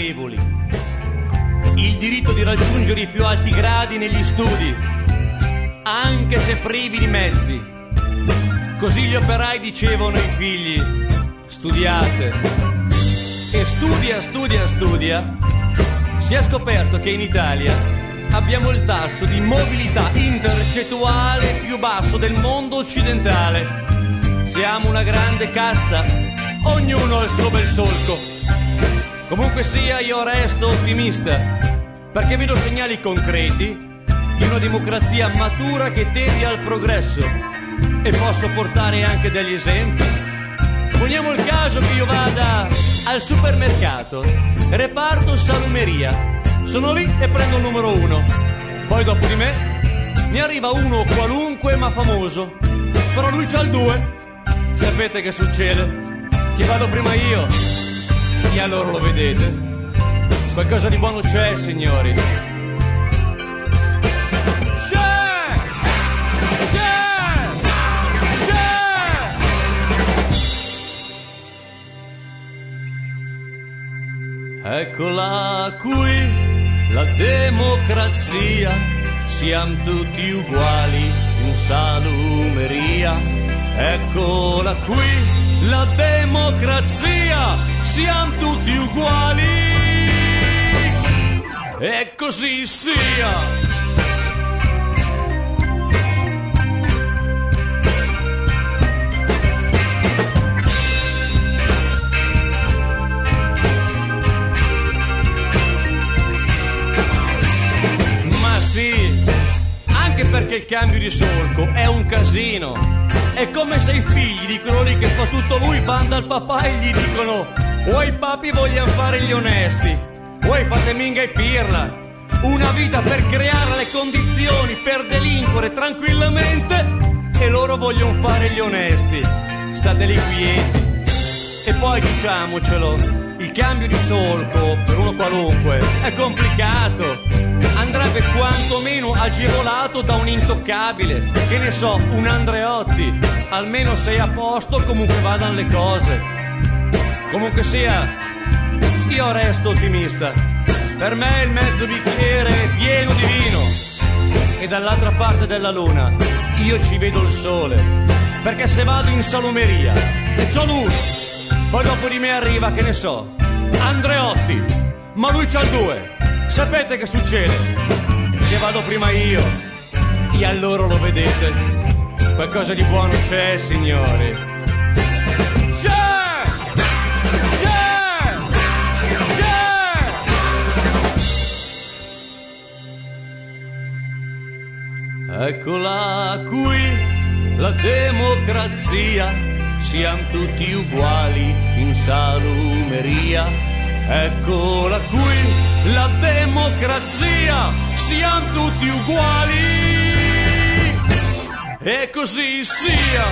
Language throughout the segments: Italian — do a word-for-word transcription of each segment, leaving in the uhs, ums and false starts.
meritevoli, il diritto di raggiungere i più alti gradi negli studi, anche se privi di mezzi. Così gli operai dicevano ai figli: studiate. E studia, studia, studia. Si è scoperto che in Italia abbiamo il tasso di mobilità intercettuale più basso del mondo occidentale. Siamo una grande casta, ognuno ha il suo bel solco. Comunque sia, io resto ottimista, perché vedo segnali concreti di una democrazia matura che tende al progresso, e posso portare anche degli esempi. Poniamo il caso che io vada al supermercato, reparto salumeria, sono lì e prendo il numero uno. Poi dopo di me ne arriva uno qualunque ma famoso, però lui c'ha il due. Sapete che succede? Che vado prima io, e allora lo vedete. Qualcosa di buono c'è, signori. Eccola qui, la democrazia, siamo tutti uguali in salumeria. Eccola qui, la democrazia, siamo tutti uguali, e così sia. Perché il cambio di solco è un casino. È come se i figli dicono lì che fa tutto lui, banda al papà e gli dicono: vuoi papi, vogliamo fare gli onesti, vuoi fate minga e pirla. Una vita per creare le condizioni per delinquere tranquillamente, e loro vogliono fare gli onesti. State lì quieti. E poi diciamocelo, il cambio di solco per uno qualunque è complicato. Andrebbe quantomeno agevolato da un intoccabile, che ne so, un Andreotti. Almeno sei a posto comunque vadano le cose. Comunque sia, io resto ottimista. Per me il mezzo bicchiere è pieno di vino, e dall'altra parte della luna io ci vedo il sole. Perché se vado in salumeria e c'ho l'uno, poi dopo di me arriva, che ne so, Andreotti, ma lui c'ha il due. Sapete che succede? Che vado prima io, e allora lo vedete. Qualcosa di buono c'è, signori. C'è! C'è! C'è! Eccola qui, la democrazia, siamo tutti uguali in salumeria. Eccola qui, la democrazia, siamo tutti uguali, e così sia.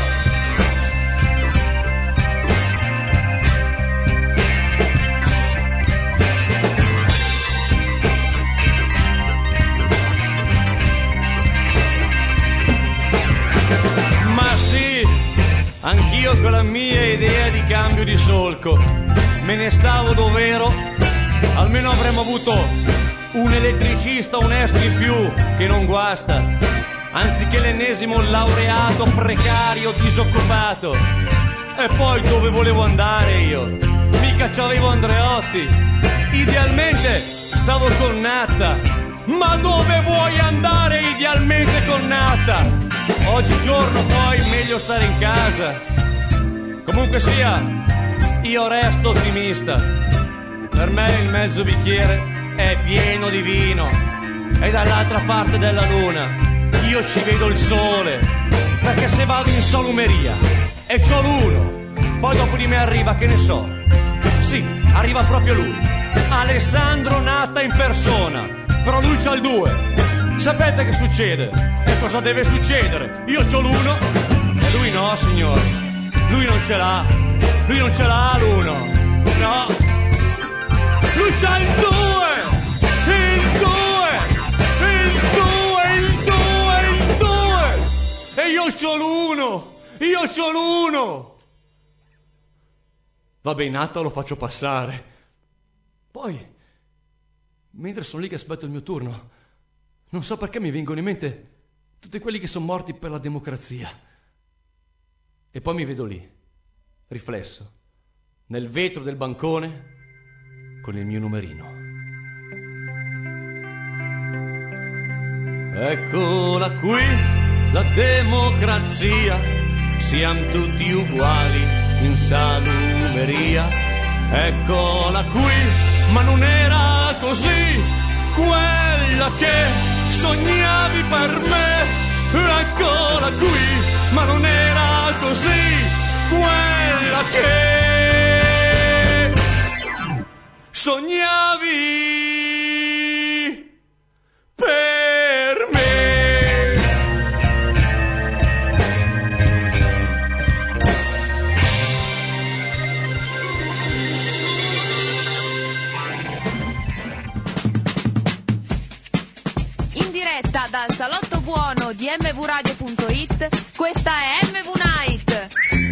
Ma sì, anch'io con la mia idea di cambio di solco me ne stavo dov'ero. Almeno avremmo avuto un elettricista onesto in più, che non guasta, anziché l'ennesimo laureato precario disoccupato. E poi dove volevo andare io? Mica c'avevo Andreotti. Idealmente stavo con Natta. Ma dove vuoi andare idealmente con Natta? Oggigiorno poi meglio stare in casa. Comunque sia, io resto ottimista. Per me il mezzo bicchiere è pieno di vino, e dall'altra parte della luna io ci vedo il sole. Perché se vado in salumeria e c'ho l'uno, poi dopo di me arriva, che ne so, sì, arriva proprio lui, Alessandro Natta in persona, però lui c'ha il due. Sapete che succede? E cosa deve succedere? Io c'ho l'uno e lui no, signore. Lui non ce l'ha. Lui non ce l'ha l'uno. No. Lui c'ha il due! Il due! Il due! Il due! Il due! E io c'ho l'uno! Io c'ho l'uno! Vabbè, in atto lo faccio passare. Poi, mentre sono lì che aspetto il mio turno, non so perché mi vengono in mente tutti quelli che sono morti per la democrazia. E poi mi vedo lì, riflesso, nel vetro del bancone, con il mio numerino. Eccola qui, la democrazia, siamo tutti uguali in salumeria. Eccola qui, ma non era così, quella che sognavi per me. Eccola qui, ma non era così, quella che sognavi per me. In diretta dal salotto buono di m v radio punto it, questa è M V Night.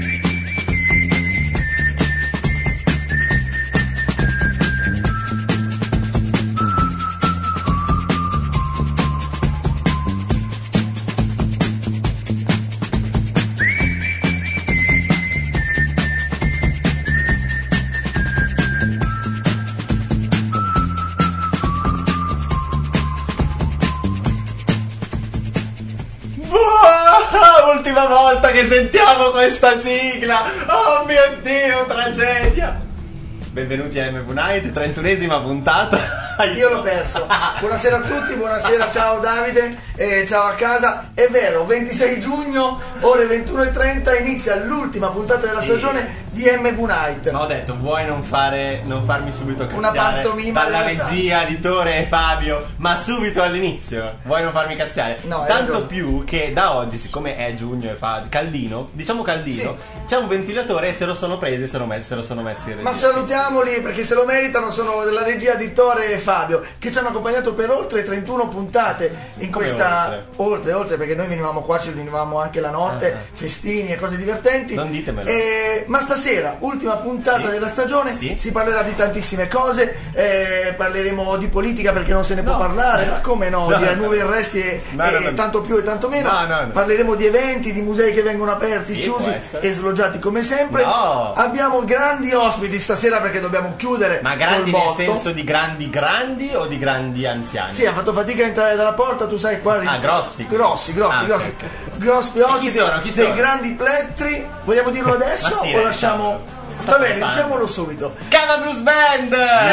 Ultima volta che sentiamo questa sigla. Oh mio Dio, tragedia. Benvenuti a M V Night, trentunesima puntata. Io l'ho perso. Buonasera a tutti, buonasera, ciao Davide, eh, ciao a casa. È vero, ventisei giugno, ore ventuno e trenta, inizia l'ultima puntata della Sì. stagione di M V Night. Ma ho detto, vuoi non fare non farmi subito Una cazziare pantomima dalla della regia di Tore e Fabio, ma subito all'inizio? Vuoi non farmi cazziare? No, hai Tanto ragione. più che da oggi, siccome è giugno e fa caldino, diciamo caldino, Sì. c'è un ventilatore e se lo sono presi, se lo messi, se lo sono messi in regia. Ma salutiamoli perché se lo meritano, sono della regia di Tore e Fabio che ci hanno accompagnato per oltre trentuno puntate in Come questa oltre oltre perché noi venivamo qua, ci venivamo anche la notte, Ah, ah. festini e cose divertenti. Non ditemelo. Eh, ma stasera, ultima puntata Sì. della stagione, Sì. si parlerà di tantissime cose, eh, parleremo di politica perché non se ne può No. parlare, ma come no, No, di no. nuovi arresti e, No, e no, no. tanto più e tanto meno. No, no, no. Parleremo di eventi, di musei che vengono aperti, Sì, chiusi può essere. e sloggiati come sempre. No. Abbiamo grandi ospiti stasera perché dobbiamo chiudere. Ma grandi col nel botto. senso di grandi grandi o di grandi anziani? Sì, ha fatto fatica a entrare dalla porta, tu sai quali. Ah, grossi. Grossi, grossi, Ah, ok, grossi. ok. Grossi ospiti. sono? Chi dei sono? grandi plettri. Vogliamo dirlo adesso Ma sì, o dai, lasciamo. diciamo. Va bene, Tanto diciamolo subito. Cava Blues Band!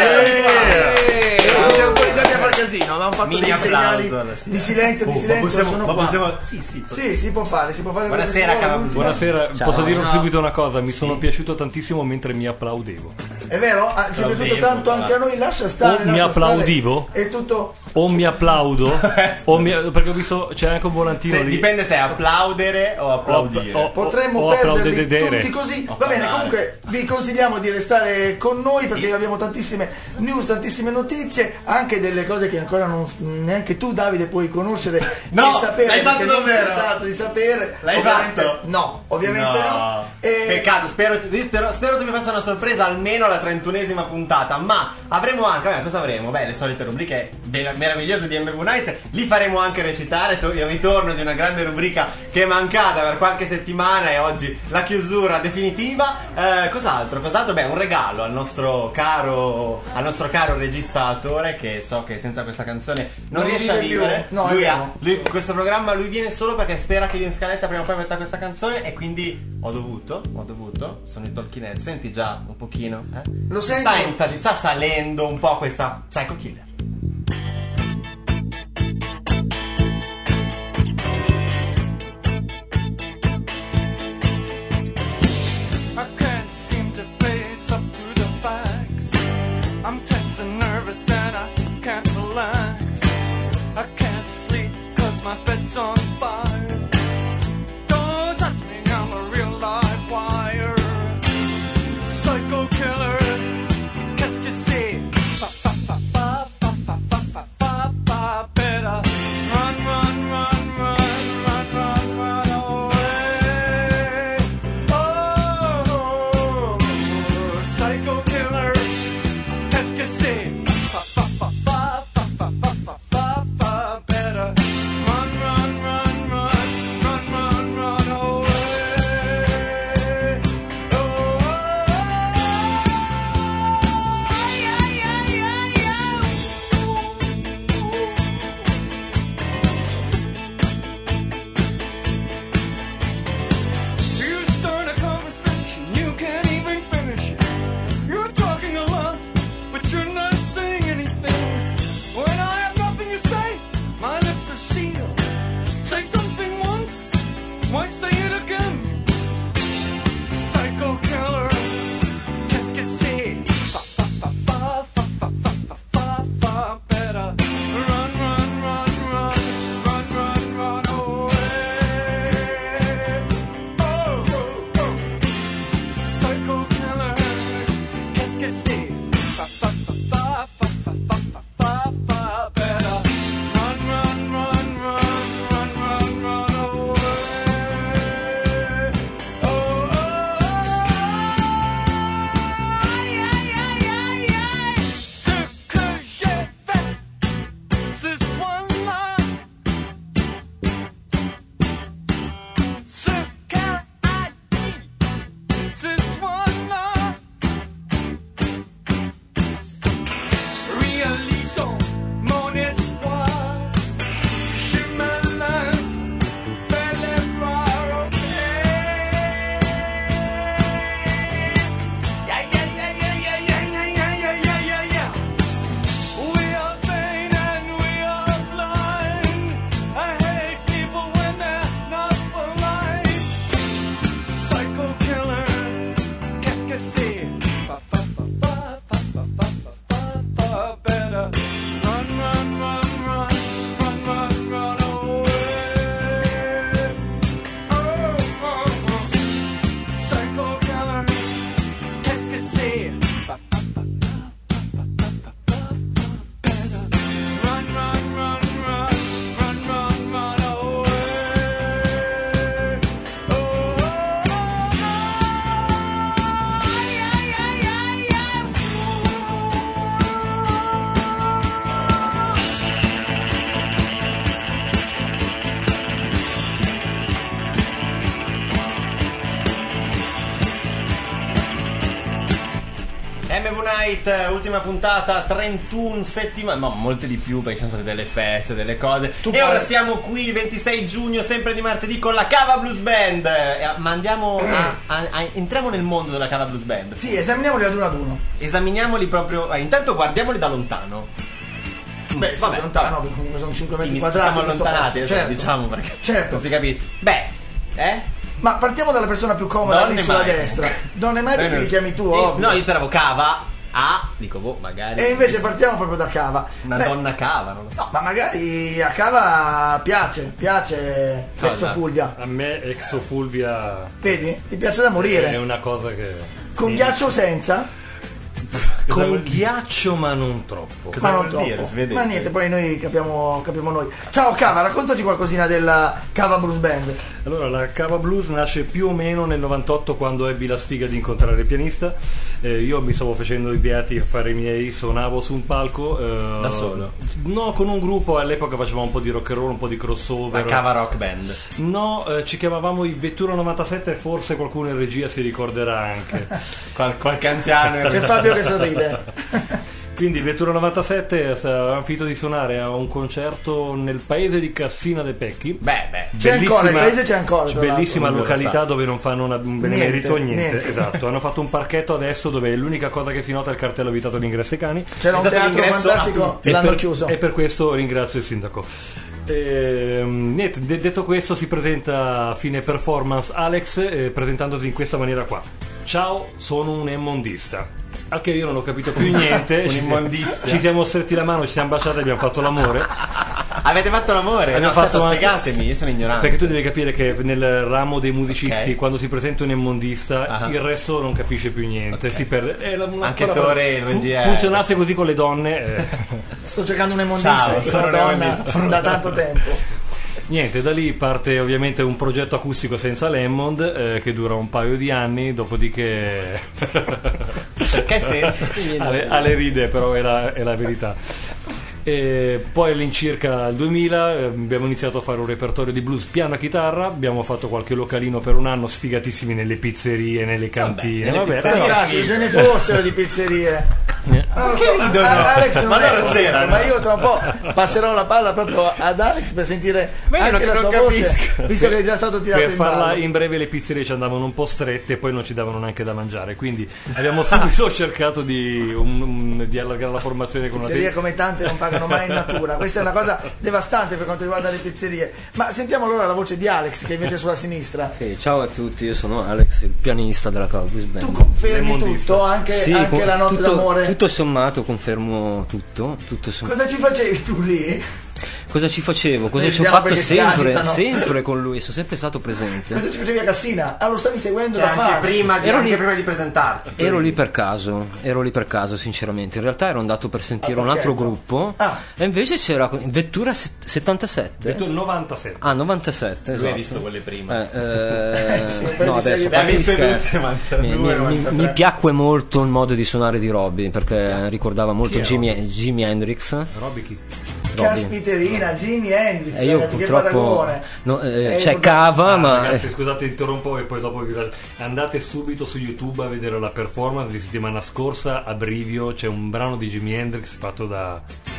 Eh, Siete autorizzati a far casino, avevamo fatto Mini dei segnali applauso alla sera. di silenzio, Oh, di ma silenzio. possiamo- sono ma qua. possiamo- Sì, sì. Sì, si può fare, si può fare. quello che Buonasera, si vuole, Cava l'ultima- Buonasera, Ciao. posso dire Ciao. subito una cosa? Mi sono piaciuto tantissimo mentre mi applaudevo. È vero? Ah, ci è piaciuto Applaudevo, tanto anche a noi, lascia stare. O mi lascia stare. applaudivo? È tutto. O mi applaudo, o mi, perché ho visto c'è anche un volantino Se- lì. dipende se è applaudere o applaudire. O- o- Potremmo o perderli applaudedere. tutti così. O Va bene, parlare. comunque vi consigliamo di restare con noi perché Sì. abbiamo tantissime news, tantissime notizie, anche delle cose che ancora non, neanche tu Davide puoi conoscere No, e sapere. l'hai fatto perché non ti è davvero? dato di sapere. L'hai Ovviamente- fatto? No, ovviamente no. E- Peccato, spero, spero, spero tu mi faccia una sorpresa almeno alla trentunesima puntata. Ma avremo anche, vabbè, cosa avremo? Beh, le solite rubriche delle- meravigliose di M V Night. Li faremo anche recitare. to- Il ritorno di una grande rubrica che è mancata per qualche settimana e oggi la chiusura definitiva. Eh, cos'altro? Cos'altro? Beh, un regalo al nostro caro al nostro caro regista attore che so che senza questa canzone non, Non riesce a vive più. vivere. No, è lui ha, vero. lui- questo programma lui viene solo perché spera che io in scaletta prima o poi metta questa canzone e quindi ho dovuto, ho dovuto, sono i Talking. Senti già un pochino, eh? Lo Ci sento? sta, in- ci sta salendo un po' questa Psycho Killer. I can't seem to face up to the facts. I'm tense and nervous and I can't relax. I can't sleep cause my bed's on fire. Don't touch me, I'm a real live wire. Psycho killer, qu'est-ce que c'est? Fa fa fa fa fa fa M V Night, ultima puntata, trentuno settimane, no, molte di più perché ci sono state delle feste, delle cose. Tu e ora puoi... siamo qui, ventisei giugno, sempre di martedì, con la Cava Blues Band. Eh, ma andiamo a, a, a, entriamo nel mondo della Cava Blues Band. Sì, esaminiamoli ad uno ad uno. Esaminiamoli proprio, eh, intanto guardiamoli da lontano. Beh, sì, Vabbè, lontano, vabbè. comunque sono cinque Sì, metri mi quadrati. siamo questo allontanati, posto. adesso, Certo. diciamo perché Certo. non si capisce. Beh, eh? Ma partiamo dalla persona più comoda Donne lì sulla mai. destra. Donne mai perché li chiami tu, Eh, ovvio. No, io speravo Cava. Ah, dico boh, magari. E invece partiamo proprio da Cava. Una Beh, donna Cava, non lo so. no, ma magari a Cava piace, piace Cosa? Exofulvia. A me Exofulvia Vedi? Ti piace da morire. è una cosa che... Con ghiaccio o senza? Con vuol dire? ghiaccio ma non troppo. Cosa Ma non vuol dire? troppo. Si vede? Ma niente, poi noi capiamo, capiamo noi. Ciao Cava, raccontaci qualcosina della Cava Blues Band. Allora, la Cava Blues nasce più o meno nel novantotto, quando ebbi la sfiga di incontrare il pianista. Eh, io mi stavo facendo i beati a fare i miei, suonavo su un palco. eh, Da solo? No, con un gruppo, all'epoca facevamo un po' di rock and roll, un po' di La crossover. Cava Rock Band. No, eh, ci chiamavamo i Vettura novantasette, forse qualcuno in regia si ricorderà anche. Qual- qualche anziano. C'è Fabio che sorride. Quindi Vettura novantasette avevamo finito di suonare a un concerto nel paese di Cassina de Pecchi. Beh, beh. C'è ancora, il paese c'è ancora, tra Bellissima l'altro. località dove non fanno una, un benemerito Niente, niente, niente. esatto. Hanno fatto un parchetto adesso dove l'unica cosa che si nota è il cartello vietato all'ingresso ai cani. C'era un Dato teatro l'ingresso a fantastico, tutti. E l'hanno per, chiuso. e per questo ringrazio il sindaco. Ehm, niente, de- detto questo, si presenta a fine performance Alex, eh, presentandosi in questa maniera qua. Ciao, sono un immondista. Al che io non ho capito più niente. ci, Un'immondizia. ci siamo stretti la mano, ci siamo baciati e abbiamo fatto l'amore. Avete fatto l'amore? Abbiamo No, fatto aspetta, anche- spiegatemi, io sono ignorante. Perché tu devi capire che nel ramo dei musicisti, Ok. quando si presenta un immondista, Ah. il resto non capisce più niente. Ok. Si perde. È la- una- Anche quella- Tore, il fu- regia è- funzionasse così con le donne. eh. Sto cercando un immondista, Ciao, io sono sono un donna immondista. da tanto tempo. Niente, da lì parte ovviamente un progetto acustico senza Lemmond, eh, che dura un paio di anni, dopodiché Perché se alle, alle ride, però è la, è la verità. E poi all'incirca al duemila eh, abbiamo iniziato a fare un repertorio di blues piano e chitarra, abbiamo fatto qualche localino per un anno, sfigatissimi nelle pizzerie, nelle cantine, nelle vabbè, pizzerie. però- Se ce ne fossero di pizzerie. Non lo so, ridono? a- Alex non Ma è loro convinto, c'erano. ma io tra un po' passerò la palla proprio ad Alex per sentire Ma io anche non- la non sua voce, capisco. visto che è già stato tirato per in farla ballo. in breve le pizzerie ci andavano un po' strette e poi non ci davano neanche da mangiare, quindi abbiamo subito cercato di, un- un- di allargare la formazione con una Pizzerie serie. come tante non pagano mai in natura, questa è una cosa devastante per quanto riguarda le pizzerie. Ma sentiamo allora la voce di Alex che invece è sulla sinistra. Sì, ciao a tutti, io sono Alex, il pianista della Cava Blues Band. Tu confermi Lemondista. tutto, anche, Sì, anche con- la notte tutto, d'amore. tutto sommato confermo tutto, tutto som- Cosa ci facevi tu lì? Cosa ci facevo? Cosa Eh, ci ho vediamo fatto perché si sempre, agitano. sempre con lui, sono sempre stato presente. Cosa ci facevi a Cassina? Ah, lo stavi seguendo Cioè, da anche fare. prima di, Ero anche lì- prima di presentarti. Ero lì per caso, ero lì per caso sinceramente, in realtà ero andato per sentire Ah, un perché? altro gruppo Ah. e invece c'era Vettura set- settantasette? Detto il novantasette. Ah, novantasette, Lui esatto. hai visto quelle prima. Eh, eh, Sì, poi no, ti sei- adesso, a Le ha parte gli viste scherzi, tutte, novantadue, mi, mi- mi- novantatré. mi piacque molto il modo di suonare di Robbie, perché ricordava molto Chi è Jimi, Jimi Hendrix. Roby chi? Robbie. Caspiterina, Jimi Hendrix, E io ragazzi, che purtroppo paragone. no, eh, Eh, c'è purtroppo- Cava, Ah, ma ragazzi, eh, scusate, interrompo e poi dopo vi lascio. Andate subito su YouTube a vedere la performance di settimana scorsa a Brivio, c'è un brano di Jimi Hendrix fatto da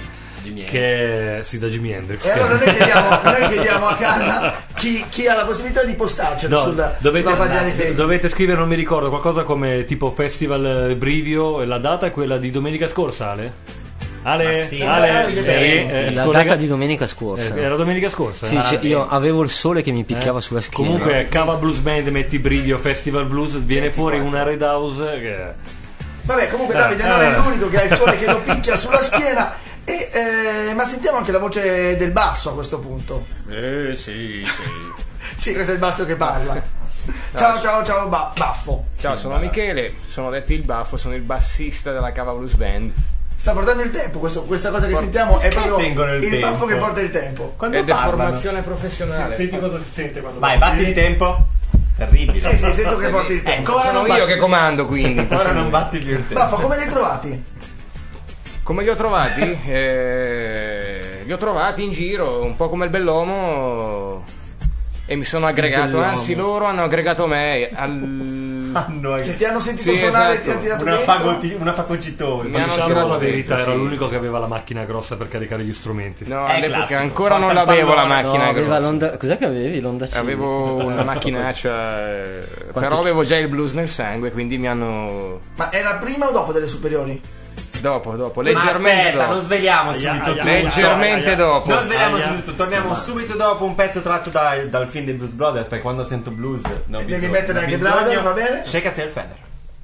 che sì, da Jimi Hendrix. E allora noi chiediamo, noi chiediamo a casa chi, chi ha la possibilità di postarcelo No, sulla, dovete, sulla pagina di Facebook. dovete scrivere, non mi ricordo, qualcosa come tipo Festival eh, Brivio, e la data è quella di domenica scorsa, Ale? Ale, Ma sì, Ale, ma sì, eh, eh, la scollega- data di domenica scorsa. eh, era domenica scorsa? Sì, Ah, cioè, bene. io avevo il sole che mi picchiava Eh? sulla schiena. Comunque Cava Blues Band, metti Brivio Festival Blues, viene fuori una Red House che... Vabbè, comunque Eh, Davide non eh. è l'unico che ha il sole che lo picchia sulla schiena. E, eh, ma sentiamo anche la voce del basso a questo punto. Eh sì, sì. Sì, questo è il basso che parla. Ciao, ciao, ciao, ba- baffo. Ciao, sono Michele, sono detto il baffo, sono il bassista della Cava Blues Band. Sta portando il tempo, questo- questa cosa che sentiamo è proprio tengono il il tempo? baffo che porta il tempo. Quando Ed è parlano? formazione professionale. Senti cosa si sente quando... Vai, batti il tempo. Terribile. Sì, sì, sento che porti il tempo. Ecco, ora Sono non io batti- che comando, quindi. Ora non batti più il tempo. Baffo, come li hai trovati? Come li ho trovati? Eh, li ho trovati in giro, un po' come il Bellomo, e mi sono aggregato, Bellomo. anzi loro hanno aggregato me al Hanno Cioè, ti hanno sentito Sì, suonare e esatto. ti hanno tirato una, dentro? fagoti, una fagocitone. Mi hanno Diciamo tirato la dentro, verità, era sì. l'unico che aveva la macchina grossa per caricare gli strumenti. No, È all'epoca classico. ancora non Porta il l'avevo la pallone. macchina No, aveva grossa. l'onda. Cos'è che avevi? L'onda Civic? Avevo una macchinaccia, eh, però avevo già il blues nel sangue, quindi mi hanno. Ma era prima o dopo delle superiori? Dopo, dopo, Ma leggermente aspetta, dopo. non sveliamo Aia, subito aia, tutto. aia, Leggermente aia. dopo. Non sveliamo Aia. subito, torniamo subito dopo un pezzo tratto dai- dal film dei Blues Brothers, perché quando sento blues ne ho E devi bisogno- mettere ne ho anche bisogno. Brother, va bene? Shake a tail feather.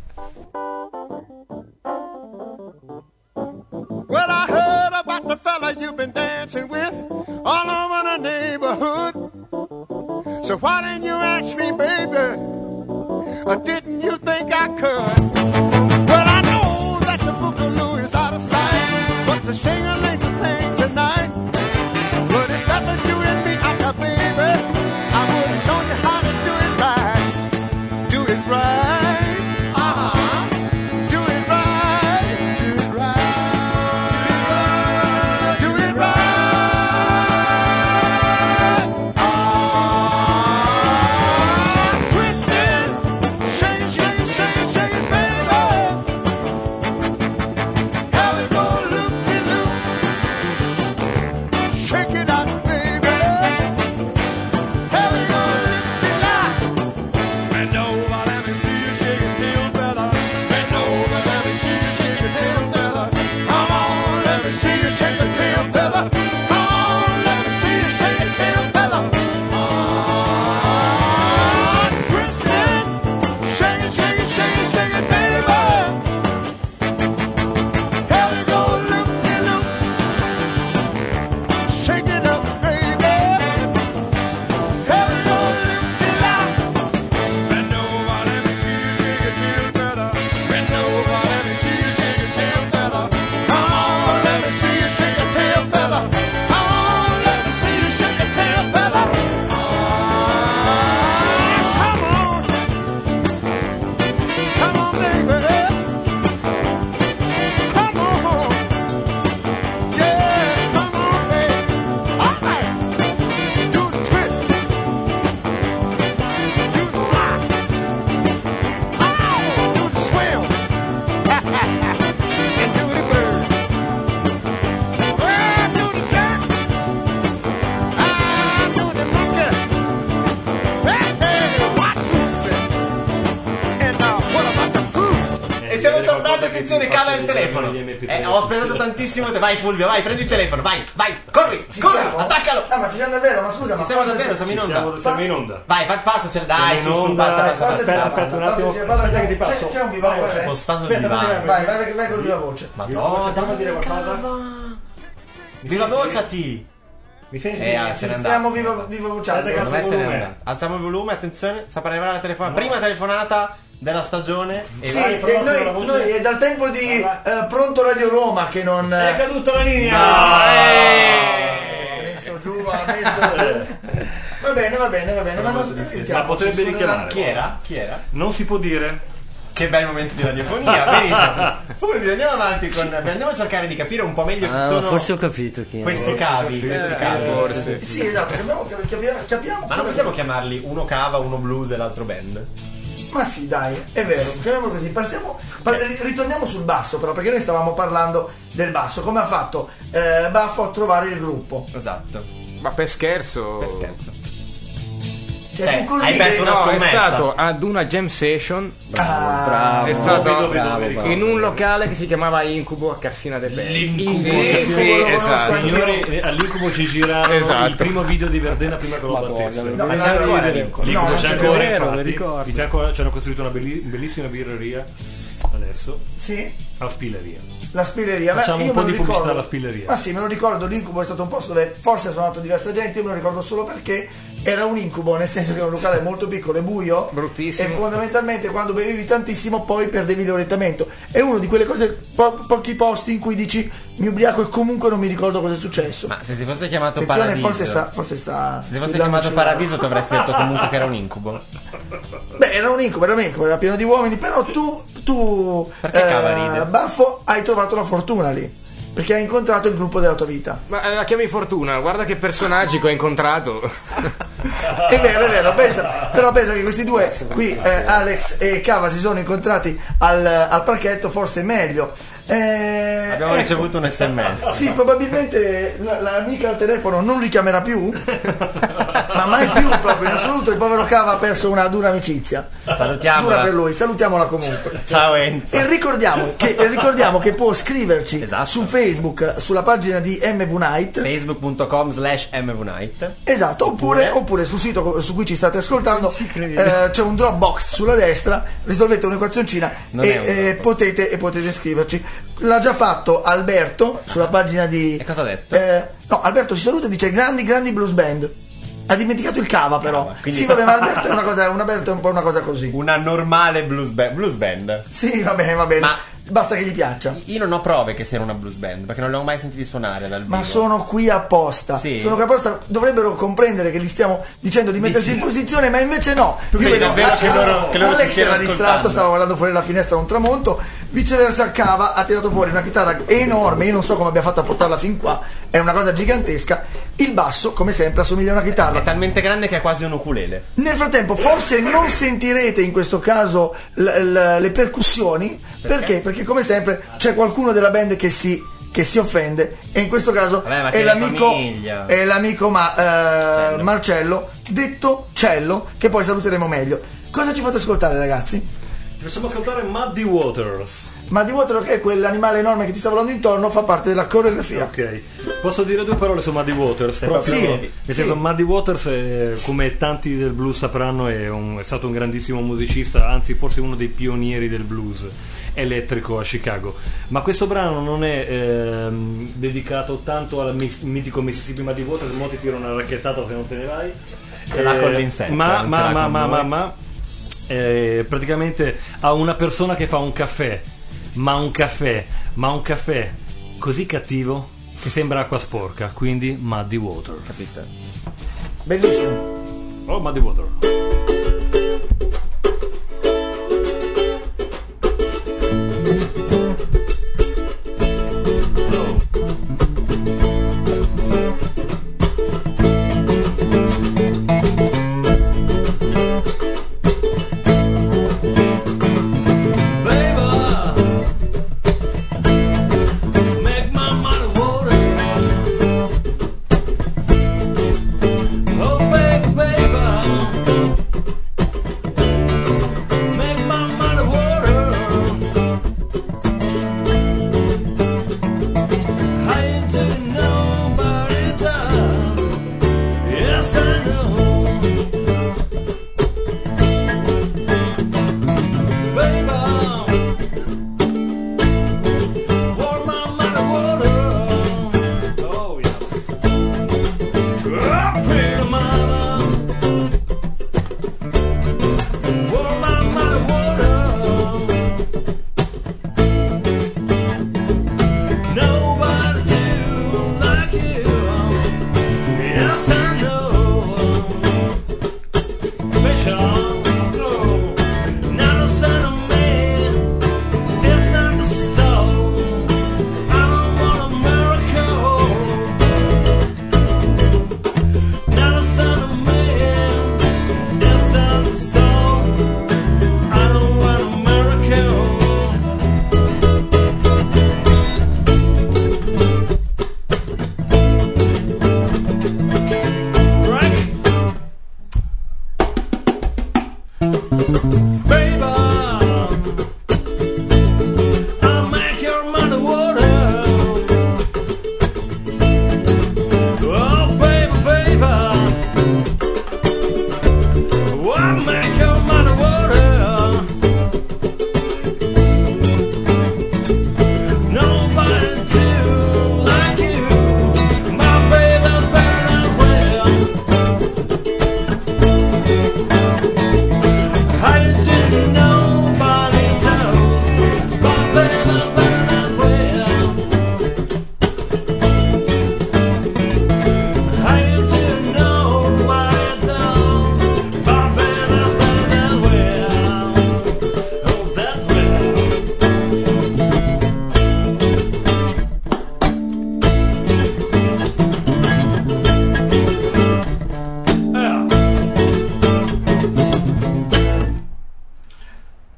Well, I heard about the fella you've been dancing with all over the neighborhood. So why didn't you ask me, baby? Or didn't you think I could? Well, I know that the boogaloo is out of sight, but the shing-a-ling's a thing tonight. But if that was you and me, I got baby, I would have shown you how to do it right. Do it right. Uh-huh. Do it right. Do it right. Do it right. Ah, twist it. Shake, shake, shake, shake it, baby. Have it go loop-de-loop. Shake it out, baby. Have it go loop-de-loop. Bend over, let me see you shake your tail feather. Bend over, let me see you shake your tail feather. Come on, let me see you shake your tail feather. Come on, let me see you shake your tail feather. Ah, twist it. Shake it, shake it, shake it, shake it, baby. Have it go loop-de-loop. Shake it up, baby. Have it go loop-de-loop. Bend over, let me see you shake your tail feather. Bend over, let me see you shake your tail feather. Come on, let me see you shake your tail feather. Come on, let me see you shake your tail feather. Ah, come on. Come on, baby. Come on. Yeah, come on, baby. All right. Do the twist. Do the rock. Oh, do the swim. And do the bird. Well, do the duck. Ah, do the monkey. Hey, hey, watch it. And now, what about the fruit? E siamo tornati, attenzione, cava il telefono. Eh, ho aspettato tantissimo. te- Vai Fulvio, vai, prendi il telefono, vai, vai, corri, Ci corri, siamo? attaccalo. Ah, ma ci siamo davvero? Ma scusa, Ci ma siamo cosa- davvero, siamo in onda. Siamo, siamo in onda. Vai, fa, passacela, dai, Siamo su, in su, onda. passa, passa, Passa- passa. Aspetta, aspetta un attimo. Passa- passa- Aspetta che ti c'è- passo. c'è un viva Vai, voce, vai. eh? Spostando il Aspetta, divano. vai, Vai, vai, vai con viva voce. Madonna, Fammi dire dai, qualcosa. cava. Mi Viva senti? vocati. Mi senti? Eh, ah, se n'è Stiamo andato. viva, viva vociando. Aspetta, Secondo me se n'è volume. andato. Alziamo il volume, attenzione, sta per arrivare la telefonata. Prima telefonata della stagione. E Sì, vai. e prova noi, la voce. noi è dal tempo di eh, Pronto Radio Roma che non... È eh, caduta la linea! ha messo giù, ha messo... Va bene, va bene, va bene. Ma, non, Ma potrebbe richiamare. Chi era? Chi era? Non si può dire. Che bel momento di radiofonia, benissimo. Fulvio, andiamo avanti con. Andiamo a cercare di capire un po' meglio chi Ah, sono forse ho capito chi è. questi cavi. Questi cavi. Forse. Sì, esatto, capiamo, capiamo, capiamo Ma non possiamo chiamarli uno cava, uno blues e l'altro band? Ma sì, dai, è vero, chiamiamolo così. Passiamo, par- ritorniamo sul basso però, perché noi stavamo parlando del basso. Come ha fatto eh, Baffo a trovare il gruppo? Esatto. Ma per scherzo. Per scherzo. Cioè, Cioè, fu così hai perso che- una No, è scommessa. stato ad una jam session. Ah, Bravo. È stato Dove, dove, bravo, dove, bravo. in un locale che si chiamava Incubo a Cassina de Belli. L'Incubo. Sì, Sì, sì, quello lo conosco esatto. anch'io. Signori, eh, all'Incubo ci girarono Esatto. il primo video di Verdena prima che lo Madonna, battessero. No, Ma ma c'è ancora ridere. l'Incubo? L'incubo No, c'è non ancora, vero, mi infatti. ricordo. Di fianco ci hanno costruito una belli- bellissima birreria adesso, Sì, la Spilleria. la spilleria. Beh, Facciamo io un po' me lo di pubblicità ricordo. alla Spilleria. Ma sì, me lo ricordo, l'Incubo è stato un posto dove forse ha suonato diversa gente, io me lo ricordo solo perché era un incubo, nel senso che era un locale molto piccolo e buio. Bruttissimo. E fondamentalmente quando bevevi tantissimo poi perdevi l'orientamento. È uno di quelle cose, po- pochi posti in cui dici mi ubriaco e comunque non mi ricordo cosa è successo. Ma se si fosse chiamato Attenzione, Paradiso. forse sta, forse sta Se si fosse squillando chiamato il cellulare. Paradiso ti avresti detto comunque che era un incubo. Beh, era un incubo, era un incubo, era pieno di uomini, però tu, tu Perché cava ride? Baffo, hai trovato la fortuna lì. perché hai incontrato il gruppo della tua vita. Ma eh, la chiami fortuna, guarda che personaggi che ho incontrato. È vero, è vero, pensa, però pensa che questi due qui, eh, Alex e Cava, si sono incontrati al, al parchetto, forse è meglio. Eh, Abbiamo ecco. ricevuto un sms. Sì, probabilmente la- l'amica al telefono non richiamerà più, ma mai più proprio in assoluto. Il povero Cava ha perso una dura amicizia. Salutiamola. Dura per lui, salutiamola comunque. Ciao Enzo. E ricordiamo che, e ricordiamo che può scriverci Esatto. su Facebook, sulla pagina di M V Night. facebook punto com slash m v night. Esatto, oppure, oppure sul sito su cui ci state ascoltando eh, c'è un Dropbox sulla destra, risolvete un'equazioncina Non e, è un eh, Dropbox. potete, e potete scriverci. L'ha già fatto Alberto sulla pagina di... E cosa ha detto? Eh, no, Alberto ci saluta e dice grandi grandi blues band. Ha dimenticato il Cava però. Cava, quindi- Sì, vabbè, ma Alberto è una cosa, un Alberto è un po' una cosa così. Una normale blues, ba- blues band. Sì, va bene, va bene. Ma- Basta che gli piaccia. Io non ho prove che siano una blues band, perché non li ho mai sentiti suonare dal vivo. Ma sono qui apposta. Sì. Sono qui apposta. Dovrebbero comprendere che gli stiamo dicendo di mettersi Dici- in posizione, ma invece no. Tu credi davvero che loro- che loro ci Alex stiano era distratto, ascoltando? stava guardando fuori la finestra a un tramonto. Viceversa, Cava ha tirato fuori una chitarra enorme. Io non so come abbia fatto a portarla fin qua. È una cosa gigantesca. Il basso, come sempre, assomiglia a una chitarra. È talmente grande che è quasi un ukulele. Nel frattempo, forse non sentirete in questo caso l- l- le percussioni. Perché? Perché, come sempre, c'è qualcuno della band che si, che si offende. E in questo caso Vabbè, ma è che l'amico, famiglia. è l'amico ma, eh, Cello. Marcello, detto Cello, che poi saluteremo meglio. Cosa ci fate ascoltare, ragazzi? Ti facciamo ascoltare Muddy Waters. Ma di Water, che è quell'animale enorme che ti sta volando intorno, fa parte della coreografia. Ok, posso dire due parole su Muddy Waters? Proprio, Sì, nel sì. senso, Muddy Waters, è, come tanti del blues sapranno, è, un- è stato un grandissimo musicista, anzi forse uno dei pionieri del blues elettrico a Chicago. Ma questo brano non è ehm, dedicato tanto al mis- mitico Mississippi Muddy Waters, mo ti tiro una racchettata se non te ne vai. Ce l'ha con l'insetto, Ma, non ce ma, l'ha ma, con ma, noi. ma, ma eh, praticamente a una persona che fa un caffè, ma un caffè, ma un caffè così cattivo che sembra acqua sporca, quindi Muddy Water. Capite? Bellissimo. Oh, Muddy Water. Make my money water. Oh, baby, baby.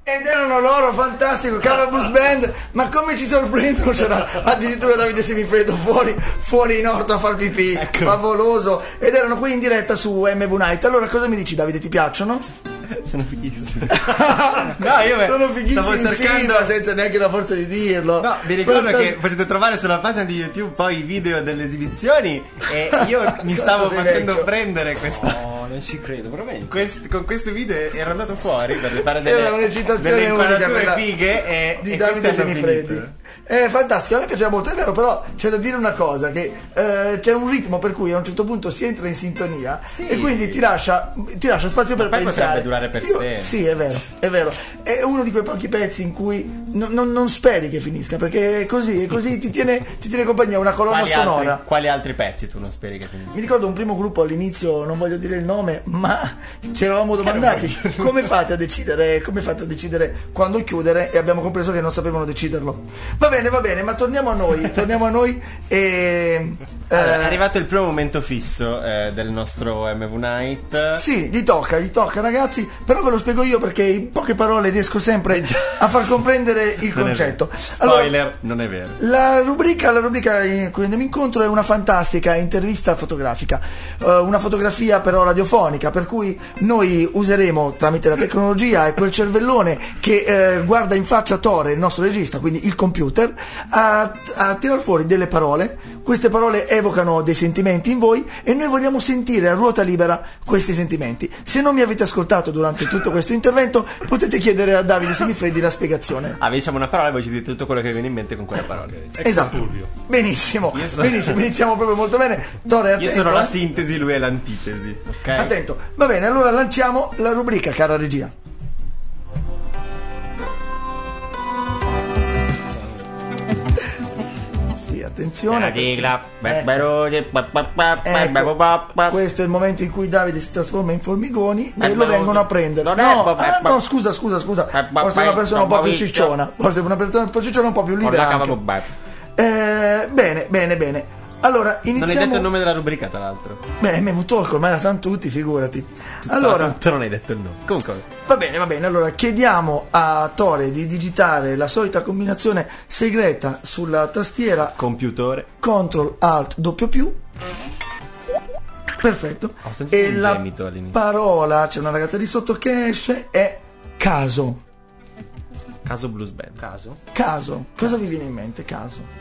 Ed erano loro, fantastico, Cava Blues Band, ma come ci sorprendono, c'era addirittura Davide Semifreddo fuori, fuori in orto a far pipì, Ecco. favoloso, ed erano qui in diretta su M V Night. Allora cosa mi dici, Davide, ti piacciono? Sono fighissimi. No, io beh, Sono fighissimi, stavo cercando. sì, senza neanche la forza di dirlo. No, vi ricordo Quanta- che potete trovare sulla pagina di YouTube poi i video delle esibizioni e io mi stavo Quanto sei facendo vecchio. prendere questa, No, non ci credo, veramente. quest- con questi video ero andato fuori per fare Era delle, un'eccitazione delle unica inquadrature quella fighe e, di e Davide queste hanno Semifreddi. finito. È fantastico, a me piaceva molto, è vero, però c'è da dire una cosa, che eh, c'è un ritmo per cui a un certo punto si entra in sintonia e quindi ti lascia, ti lascia spazio per poi pensare. potrebbe durare per Io- sempre. Sì, è vero, è vero. È uno di quei pochi pezzi in cui non, non- non speri che finisca, perché è così, è così ti tiene, ti tiene compagnia, una colonna Quali sonora. altri, quali altri pezzi tu non speri che finiscano? Mi ricordo un primo gruppo all'inizio, non voglio dire il nome, ma ci eravamo domandati come fate a decidere, come fate a decidere quando chiudere e abbiamo compreso che non sapevano deciderlo. Va bene, va bene, ma torniamo a noi, torniamo a noi e Allora, eh, è arrivato il primo momento fisso eh, del nostro M V Night. sì, gli tocca, gli tocca ragazzi, però ve lo spiego io perché in poche parole riesco sempre a far comprendere il Non è concetto. vero. Allora, Spoiler, non è vero. La rubrica, la rubrica in cui andiamo incontro è una fantastica intervista fotografica, eh, una fotografia però radiofonica, per cui noi useremo tramite la tecnologia e quel cervellone che eh, guarda in faccia Tore, il nostro regista, quindi il computer, a, a tirar fuori delle parole. Queste parole evocano dei sentimenti in voi e noi vogliamo sentire a ruota libera questi sentimenti. Se non mi avete ascoltato durante tutto questo intervento, potete chiedere a Davide Semifreddi la spiegazione. Ah, vi diciamo una parola e voi ci dite tutto quello che vi viene in mente con quella parola. Ecco Esatto. Fulvio. Benissimo, Io sono- benissimo, iniziamo proprio molto bene. Tore, attento. Io sono la eh. sintesi, lui è l'antitesi. Ok? Attento. Va bene, allora lanciamo la rubrica, cara regia. Sì, attenzione. La sigla. Eh. Ecco, questo è il momento in cui Davide si trasforma in formigoni e lo vengono a prendere. Non è- No, ah, no, scusa, scusa, scusa. Forse è una persona un po' più cicciona. Forse è una persona un po' cicciona, un po' più libera. anche. Eh, bene, bene, bene. Allora, Non iniziamo. hai detto il nome della rubrica, tra l'altro. Beh, M V Talk ormai la sanno tutti, figurati. Allora, Tutto non hai detto il nome. Comunque, va bene, va bene. Allora, chiediamo a Tore di digitare la solita combinazione segreta sulla tastiera computer. Control Alt W più. Perfetto. Ho sentito E un la gemito all'inizio. parola, c'è una ragazza di sotto che esce, è caso. Caso Blues Band. Caso? Caso. Cosa vi viene in mente, caso?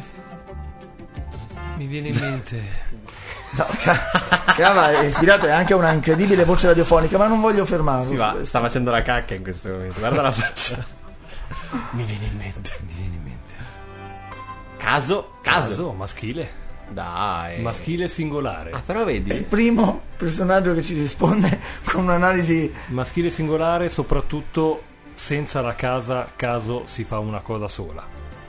Mi viene in mente. No, ca- Cava è ispirato e anche a una incredibile voce radiofonica, ma non voglio fermarlo. Si su va, questo. sta facendo la cacca in questo momento. Guarda la faccia. Mi viene in mente. Mi viene in mente. Caso. Caso. Caso maschile. Dai. Maschile singolare. Ah, però È il vedi. primo personaggio che ci risponde con un'analisi. Maschile singolare, soprattutto senza la casa, caso si fa una cosa sola.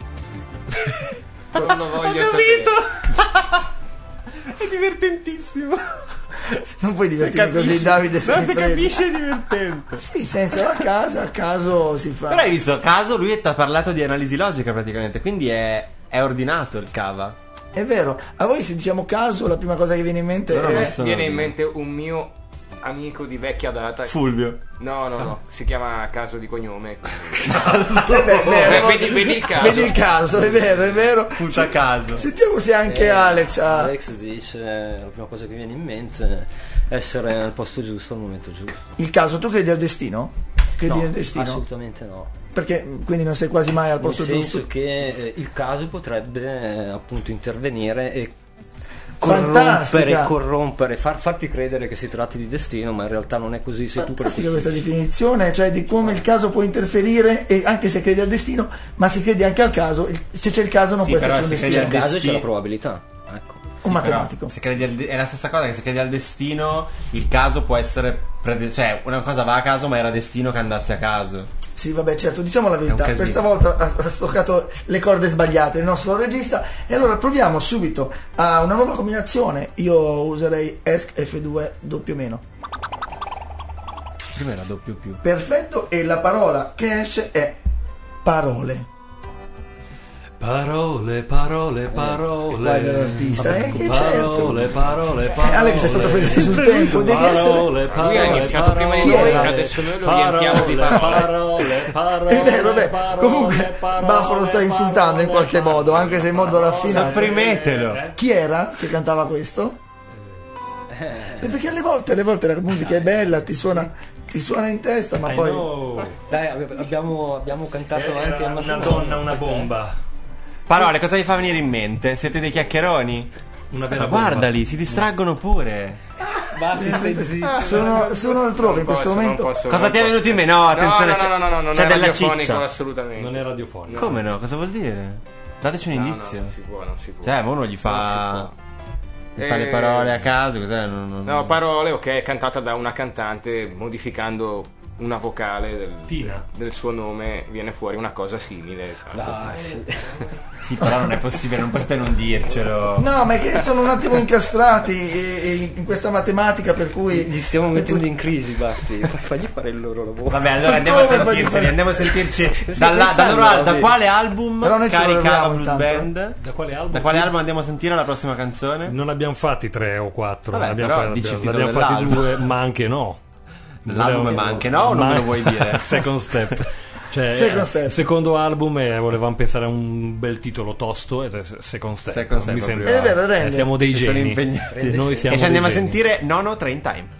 Non lo voglio sapere. È divertentissimo. Non puoi Se divertirti così, capisci- Davide. No, se Semifreddi. capisci è divertente. Sì, senza la casa, a caso si fa. Però hai visto, caso lui ti ha parlato di analisi logica praticamente, quindi è, è ordinato il cava. È vero, a voi se diciamo caso la prima cosa che viene in mente No, no, è... non Eh, sono viene in io. mente un mio amico di vecchia data. Fulvio. No, no, no, si chiama Caso di cognome. Eh beh, beh, Vedi- vedi il caso. Vedi il caso, è vero, è vero. Punta a caso. Sentiamo se anche Eh, Alex ha... Alex dice la prima cosa che viene in mente è essere al posto giusto al momento giusto. Il caso, tu credi al destino? Credi No, nel destino? assolutamente no. Perché quindi non sei quasi mai al Nel posto senso giusto? che eh, il caso potrebbe eh, appunto intervenire e Fantastica. corrompere, corrompere far, farti credere che si tratti di destino, ma in realtà non è così. Sei tu per Fantastica questa costruire. definizione, cioè di come il caso può interferire, e anche se credi al destino, ma se credi anche al caso, il- se c'è il caso non Sì, può però esserci un se credi destino. Nel caso c'è destino. la probabilità. Ecco. Un matematico. Se credi al de- è la stessa cosa che se credi al destino, il caso può essere prede- cioè una cosa va a caso, ma era destino che andasse a caso. Sì, vabbè, certo, diciamo la verità. casino. Questa volta ha, ha stoccato le corde sbagliate il nostro regista. E allora proviamo subito a una nuova combinazione. Io userei E S C F due doppio meno. Prima era doppio più. Perfetto, e la parola che esce è parole. Parole, parole, parole. Guarda l'artista, eh, che certo. Parole, parole, parole. Eh, Alex è stato preso sul tempo, devi Parole, essere... parole, Lui ha iniziato prima di Chi noi, era? adesso noi lo riempiamo di parole, parole. parole, parole. È vero, beh, parole, comunque parole, Baffo lo sta insultando in qualche parole, modo, anche se in modo raffinato. Sopprimetelo. Chi era che cantava questo? Eh, perché alle volte, alle volte la musica è bella, ti suona, ti suona in testa, ma I poi... know. Dai, abbiamo, abbiamo cantato Era anche a una matrimonio. donna, una bomba. Parole, cosa vi fa venire in mente? Siete dei chiacchieroni? Una vera Ma bomba. guardali, si distraggono pure. Baffi, stai zitto. Sono, sono altrove in Non questo posso, momento. non posso, Cosa non ti è posso. venuto in mente? No, attenzione, no, c'è, no, no, no, non c'è è della radiofonico ciccia. assolutamente. Non è radiofonico. Come no? Cosa vuol dire? Dateci un No, no, indizio. non si può, non si può. Cioè, uno gli fa... Non gli fa le Eh, parole a caso, cos'è? Non, non- No, parole, ok, cantata da una cantante modificando una vocale del, Tina. del suo nome, viene fuori una cosa simile. Dai, sì. Sì, però non è possibile, non potete non dircelo. No, ma è che sono un attimo incastrati e- e in questa matematica per cui... Li stiamo mettendo in crisi, Baffi. Fai- Fagli fare il loro lavoro. Vabbè, allora andiamo a Come fai- sentirci, andiamo a sentirci Stai dalla, da pensando, loro al- da vabbè. quale album Però noi ci carica la proviamo Blues intanto. Band? Da quale album? Da quale album andiamo a sentire la prossima canzone? Non abbiamo fatti tre o quattro. Vabbè, ne abbiamo però fatti, dici il ne titolo abbiamo fatti dell'album. due, ma anche no. L'album ma anche no o non me lo vuoi dire? Second Step. Cioè, Second eh, Step. secondo album e volevamo pensare a un bel titolo tosto ed è Second Step. Second Step Mi proprio. sembra. È vero, rende. Eh, siamo dei Che sono geni. impegnati. Noi siamo E ci andiamo a dei geni. sentire Nono Train Time.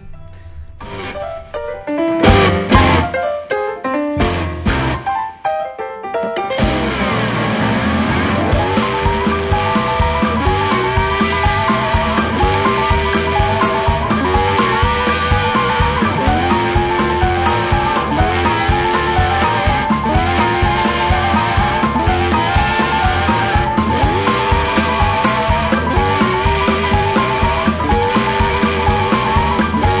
Thank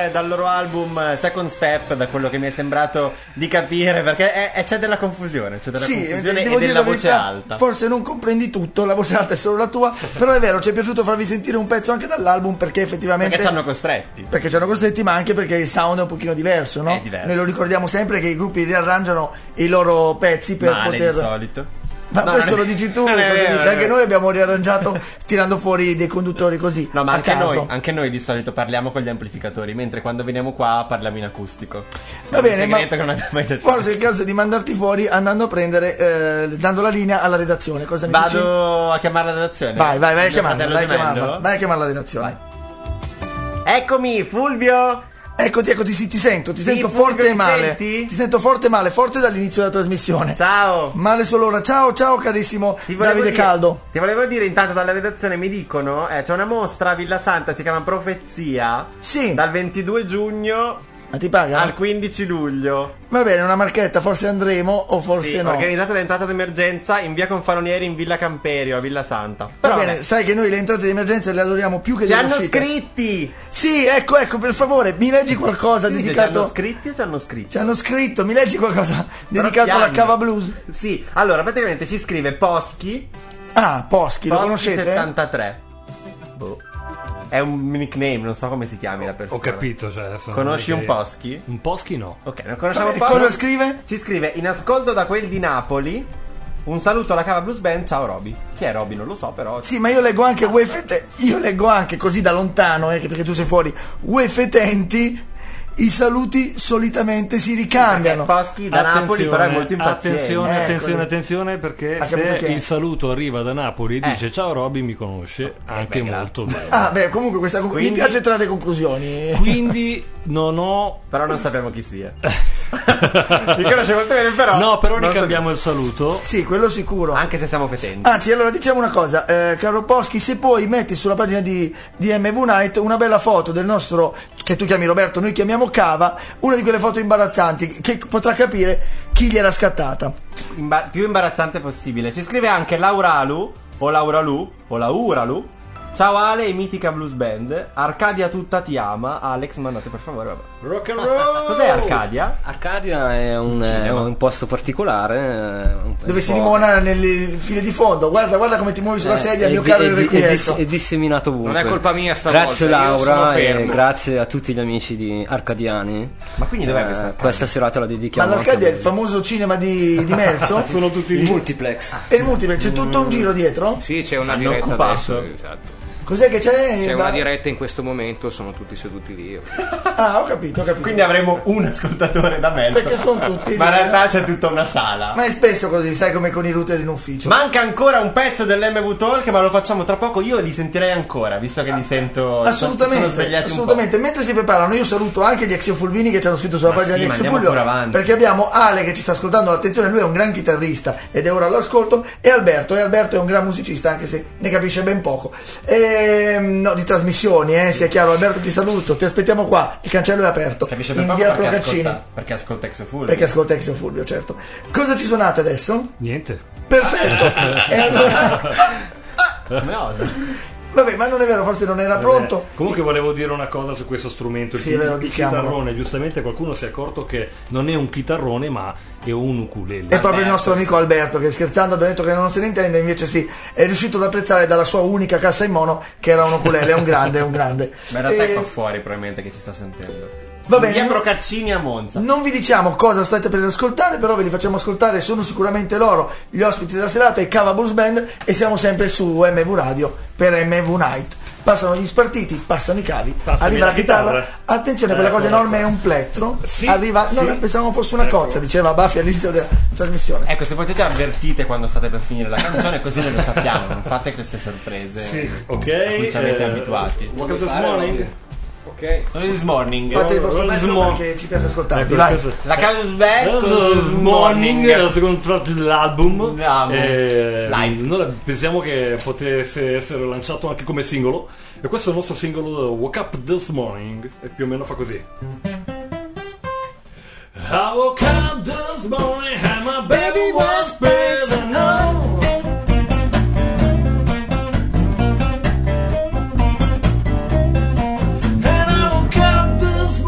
dal, dal loro album Second Step, da quello che mi è sembrato di capire, perché è, è- c'è della confusione, c'è della Sì, confusione devo e dire della la voce verità, alta. forse non comprendi tutto, la voce alta è solo la tua, però è vero, ci è piaciuto farvi sentire un pezzo anche dall'album perché effettivamente Perché ci hanno costretti. perché ci hanno costretti, ma anche perché il sound è un pochino diverso, no? È diverso. Noi lo ricordiamo sempre che i gruppi riarrangiano i loro pezzi per Male poter di solito. Ma No, questo non è- lo dici tu, non è cosa vero, dici? non è Anche vero. noi abbiamo riarrangiato tirando fuori dei conduttori così. No, ma a anche caso. noi, anche noi di solito parliamo con gli amplificatori, mentre quando veniamo qua parliamo in acustico. Va bene, ma segreto che non abbiamo mai detto. forse è il caso di mandarti fuori andando a prendere, eh, dando la linea alla redazione. Cosa ne dici? Vado a chiamare la redazione. Vai, vai, vai a Mio chiamarla, fratello vai a gemello? chiamarla, vai a chiamare la redazione. Eccomi, Fulvio. Eccoti, eccoti, sì, ti sento, ti Sì, sento Fulvio, forte e mi male. senti? Ti sento forte e male, forte dall'inizio della trasmissione. Ciao. Male solo ora. Ciao, ciao carissimo Ti volevo Davide dire- Caldo. Ti volevo dire intanto dalla redazione mi dicono, eh, c'è una mostra a Villa Santa, si chiama Profezia, Sì, dal ventidue giugno ma ti paga? al quindici luglio. Va bene, una marchetta, forse andremo o forse Sì, no. organizzata l'entrata d'emergenza in via Confalonieri in Villa Camperio a Villa Santa. Va Però bene, vabbè, sai che noi le entrate di emergenza le adoriamo più che ci le hanno uscite. scritti. Sì, ecco, ecco, per favore, mi leggi qualcosa Sì, Ci hanno dedicato. scritti o ci hanno scritto? Ci hanno scritto, mi leggi qualcosa Però dedicato alla chiami. Cava Blues? Sì, allora praticamente ci scrive Poschi, Ah, Poschi, lo Poschi conoscete? settantatré. Boh. È un nickname, non so come si chiami la persona. Ho capito, cioè, adesso non Conosci è un che- Poschi? Un Poschi no. Ok, non Va conosciamo bene, Poschi. cosa scrive? Ci scrive in ascolto da quel di Napoli. Un saluto alla Cava Blues Band, ciao Roby. Chi è Roby non lo so, però. Sì, ma io leggo anche Ue Fete- io leggo anche così da lontano, eh, perché tu sei fuori. Ue Fetenti, i saluti solitamente si ricambiano. Perché Poschi da Napoli però è molto impaziente. attenzione, Ecco. attenzione, attenzione, perché Ha capito se che è? il saluto arriva da Napoli e Eh. dice ciao Robby, mi conosce anche beh, molto bene. Ah, beh, comunque questa conclu- Quindi- mi piace trarre conclusioni. Quindi non ho. Però non sappiamo chi sia. Mi conosce molto bene, però. No, però non ricambiamo il saluto. Sì, quello sicuro. sappiamo. Anche se siamo fetenti. Anzi, allora diciamo una cosa, eh, caro Poschi, se poi metti sulla pagina di, di M V Night una bella foto del nostro, che tu chiami Roberto, noi chiamiamo Cava, una di quelle foto imbarazzanti che potrà capire chi gliel'ha scattata. Imba- più imbarazzante possibile. Ci scrive anche Lauralu o Lauralu o Lauralu. Ciao Ale e mitica blues band. Arcadia tutta ti ama. Alex, mandate per favore. Vabbè. Rock and roll! Cos'è Arcadia? Arcadia è un, è un posto particolare. eh, un po'- Dove un si po'- limona nelle file di fondo. Guarda, guarda come ti muovi sulla eh, sedia, è mio di- caro è di- è irrequieto. dis- è disseminato ovunque. Non è colpa mia stavolta, Grazie io Laura sono e fermo. grazie a tutti gli amici di Arcadiani. Ma quindi dov'è Eh, questa Arcadia? questa serata la Ma dedichiamo anche a l'Arcadia è voi. il famoso cinema di, di Melzo? Sono tutti Il lì. multiplex. E il multiplex, c'è tutto un giro dietro? Sì, c'è una Hanno diretta occupato. adesso. Esatto. Cos'è che c'è? C'è Ma- una diretta in questo momento, sono tutti seduti lì. Ah, ho capito, ho capito. Quindi avremo un ascoltatore da mezzo. Perché sono tutti Ma in lì. realtà c'è tutta una sala. Ma è spesso così, sai come con i router in ufficio. Manca ancora un pezzo dell'M V Talk, ma lo facciamo tra poco. Io li sentirei ancora, visto che li sento. Sono Assolutamente, svegliati assolutamente. Mentre si preparano, io saluto anche gli Exio Fulvini che ci hanno scritto sulla Ma pagina sì, di ma Exio andiamo Fulvio. pure avanti. Perché abbiamo Ale che ci sta ascoltando, attenzione, lui è un gran chitarrista ed è ora all'ascolto. E Alberto, e Alberto è un gran musicista, anche se ne capisce ben poco. Ehm, no, di trasmissioni, eh, sia chiaro. Alberto, ti saluto, ti aspettiamo qua. Il cancello è aperto. Capisce ben in poco via perché Procaccini. ascolta, perché ascolta Exo Full. Perché ascolta Exio Fulvio, certo. Cosa ci suonate adesso? Niente. Perfetto. E allora. Come osa? Vabbè, ma non è vero, forse non era pronto. Eh, comunque volevo dire una cosa su questo strumento, il, Sì, è vero, il diciamolo. chitarrone. Giustamente qualcuno si è accorto che non è un chitarrone ma è un ukulele. È proprio il nostro amico Alberto che scherzando abbiamo detto che non se ne intende, invece sì, è riuscito ad apprezzare dalla sua unica cassa in mono che era un ukulele, è un grande, è un grande. Ma in realtà E è qua fuori probabilmente che ci sta sentendo. Va bene, Via no- Procaccini a Monza. non vi diciamo cosa state per ascoltare, però ve li facciamo ascoltare, sono sicuramente loro gli ospiti della serata, il Cava Blues Band, e siamo sempre su M V Radio per M V Night. Passano gli spartiti, passano i cavi, Passami arriva la la chitarra. chitarra. Attenzione, quella Ecco, cosa enorme è ecco. un plettro. Sì, arriva, sì. no, pensavamo fosse una Ecco. cozza, diceva Buffy all'inizio della trasmissione. Ecco, se potete avvertite quando state per finire la canzone, così noi lo sappiamo, non fate queste sorprese. Sì, ok. A cui ci avete eh, abituati. Welcome to this morning. Ok. This morning. Fate il vostro Well, pezzo this mo- perché ci piace ascoltarvi, Ecco, vai. questo- La Cava Back This morning è il secondo tratto dell'album. L'album. Eh, Live. noi pensiamo che potesse essere lanciato anche come singolo. E questo è il nostro singolo Woke Up This Morning. E più o meno fa così. I woke up this morning and my baby was better now. And I woke up this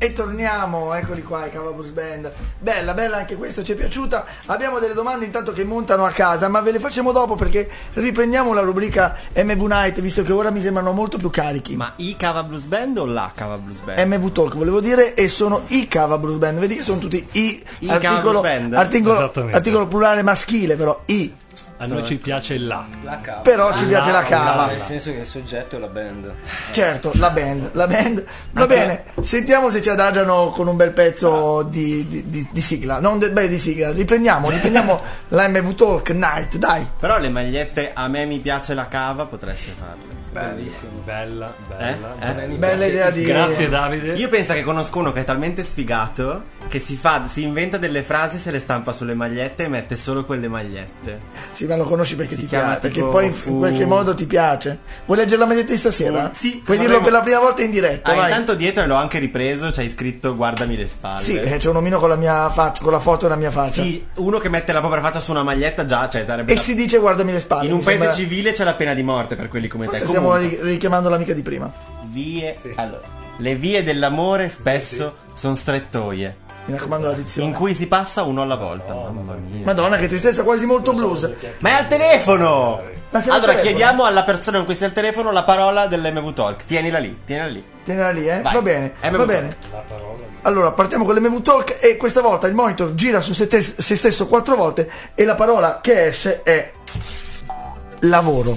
E torniamo, eccoli qua, i Cava Blues Band. Bella, bella anche questa, ci è piaciuta. Abbiamo delle domande intanto che montano a casa, ma ve le facciamo dopo perché riprendiamo la rubrica M V Night, visto che ora mi sembrano molto più carichi. Ma i Cava Blues Band o la Cava Blues Band? M V Talk volevo dire, e sono i Cava Blues Band. Vedi che sono tutti i, I Cava articolo, Blues Band? articolo, Esattamente. articolo plurale maschile, però i. A noi ci piace la. La cava. Però ci piace la cava. Nel senso che il soggetto è la band. Certo, la band, la band. Va bene, sentiamo se ci adagiano con un bel pezzo di, di, di, di sigla. Non de, beh, di sigla. Riprendiamo, riprendiamo la M V Talk Night, dai. Però le magliette a me mi piace la cava, potreste farle. Bellissimo. Bella, bella. Eh? Eh? Bella idea di. Grazie Davide. Io penso che conosco uno che è talmente sfigato che si fa, si inventa delle frasi, se le stampa sulle magliette e mette solo quelle magliette. Sì, ma lo conosci perché Si ti chiama piace, perché tipo poi in fu- qualche modo ti piace. Vuoi leggere la maglietta di stasera? Mm, sì, Puoi dirlo vorremmo- per la prima volta in diretta, Ah, vai. intanto dietro l'ho anche ripreso, c'hai scritto guardami le spalle. Sì, eh, c'è un omino con la mia faccia, con la foto della mia faccia. Sì, uno che mette la povera faccia su una maglietta già, cioè sarebbe E da- si dice guardami le spalle. in un mi paese sembra- civile c'è la pena di morte per quelli come Forse te. stiamo Comunque, ri- richiamando l'amica di prima. vie, allora, le vie dell'amore spesso sono strettoie, Mi raccomando la dizione. in cui si passa uno alla volta. Mamma mia. Madonna, che tristezza, quasi molto blues. Ma è al telefono! Ma se è al Allora telefono? chiediamo alla persona con cui sei al telefono la parola dell'M V Talk. Tienila lì, tienila lì. Tenela lì, eh? Vai. Va bene, M V va Talk. bene. Allora, partiamo con l'M V Talk e questa volta il monitor gira su se, te- se stesso quattro volte e la parola che esce è lavoro.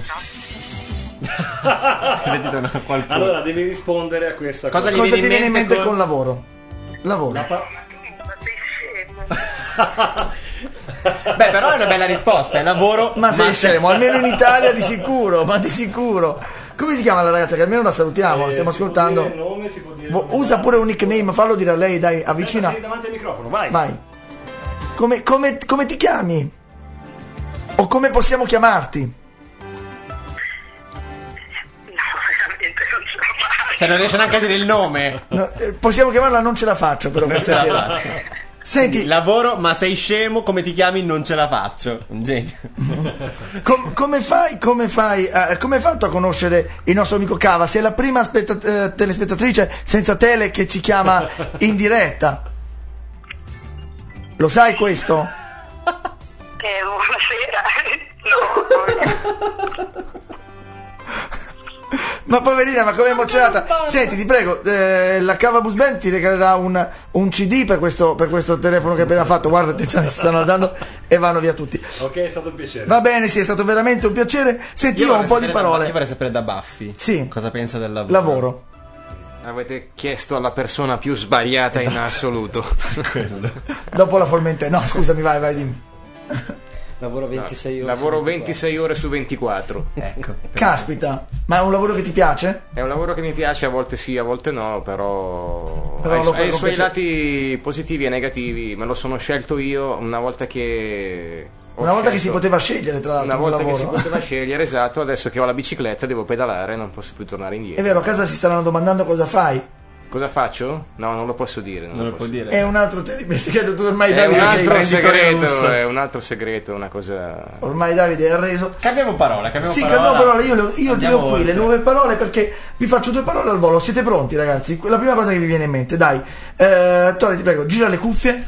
Sentite una- qualcuno. Allora devi rispondere a questa Cosa cosa. gli Cosa viene ti in viene in mente mente con- con lavoro? Lavoro. Beh, però è una bella risposta, è lavoro. Ma sei scemo, almeno in Italia di sicuro, ma di sicuro. Come si chiama la ragazza? Che almeno la salutiamo, la stiamo Si può dire il ascoltando. nome, si può dire Vo- come Usa va. pure un nickname, fallo dire a lei, dai, avvicina. Sei davanti al microfono, vai. Vai. Come, come, come ti chiami? O come possiamo chiamarti? Cioè non riesce neanche a dire il nome. No, eh, possiamo chiamarla non ce la faccio però questa ce la sera. faccio. Senti, Lavoro, ma sei scemo, come ti chiami? Non ce la faccio. Un genio. com- come fai, come fai, eh, come hai fatto a conoscere il nostro amico Cava? Sei la prima spetta- eh, telespettatrice senza tele che ci chiama in diretta. Lo sai questo? Eh, buonasera. No. Ma poverina, ma come emozionata. Senti, ti prego, eh, la Cava Blues Band ti regalerà un, un C D per questo, per questo telefono che hai appena fatto. Guarda, attenzione, si stanno andando e vanno via tutti. Ok, è stato un piacere. Va bene, sì, è stato veramente un piacere. Senti, io ho un vorrei po' di sapere da- parole. Io vorrei sapere da Buffy. Sì. Cosa pensa del lavoro? Lavoro. Avete chiesto alla persona più sbagliata in assoluto. Dopo la Formente. No, scusami, vai, vai, dimmi. Lavoro ventisei ore. Lavoro su ventisei ore su ventiquattro. Ecco. Caspita, ma è un lavoro che ti piace? È un lavoro che mi piace, a volte sì, a volte no, però, Però ha, lo i- fai ha i con suoi piacere. lati positivi e negativi. Me lo sono scelto io una volta che ho Una volta che si scelto- poteva scegliere, tra l'altro, una volta un che si lavoro. poteva scegliere, esatto. Adesso che ho la bicicletta devo pedalare, non posso più tornare È indietro. vero, a casa si staranno domandando cosa fai. Cosa faccio? No, non lo posso dire. Non, Non lo lo può posso dire. È un altro terribile segreto, tu ormai È Davide un sei altro imprenditore segreto, russo. è un altro segreto, una cosa. ormai Davide è arreso. Cambiamo parola, cambiamo Sì, parola. cambiamo parole, io, le ho- io Andiamo le ho qui oltre. le nuove parole perché vi faccio due parole al volo. Siete pronti, ragazzi? La prima cosa che vi viene in mente, dai. Eh, Tori, ti prego, gira le cuffie.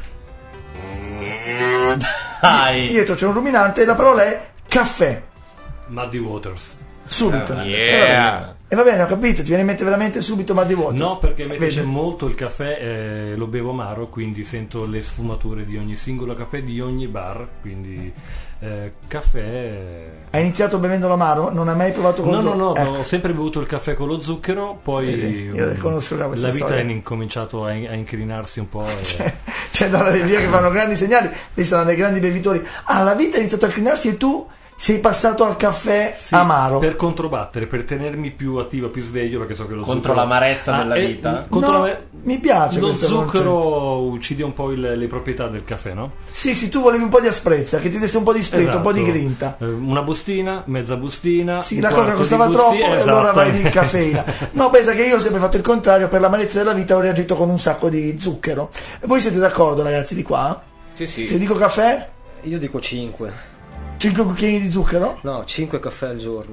Dai. Dietro c'è un ruminante e la parola è caffè. Muddy Waters. Subito. Yeah. E va bene, ho capito, ti viene in mente veramente subito Muddy Waters. No, perché mi Vedi? piace molto il caffè, eh, lo bevo amaro, quindi sento le sfumature di ogni singolo caffè, di ogni bar, quindi eh, caffè... Hai iniziato bevendo l'amaro? Non hai mai provato con No, no, no, Ecco. ho sempre bevuto il caffè con lo zucchero, poi Vedi, io mm, conosco già questa la vita storia. è incominciato a, a incrinarsi un po'. E... C'è dalla regia che fanno grandi segnali, lì stanno dei grandi bevitori. Ah, la vita è iniziata a inclinarsi e tu sei passato al caffè Sì, amaro. per controbattere, per tenermi più attivo, più sveglio, perché so che lo Contro zucchero... l'amarezza della e- vita? contro No, la- mi piace Lo questo zucchero uccide un po' il- le proprietà del caffè, no? Sì, sì, tu volevi un po' di asprezza, che ti desse un po' di spritto, un po' di Esatto. grinta. Eh, Una bustina, mezza bustina. Sì, un la coca quarto costava di troppo bustina, e allora esatto. vai di caffeina. No, pensa che io ho sempre fatto il contrario, per l'amarezza della vita ho reagito con un sacco di zucchero. E voi siete d'accordo, ragazzi, di qua? Sì, sì. Se dico caffè, Io dico cinque. cinque cucchiaini di zucchero? No, cinque caffè al giorno.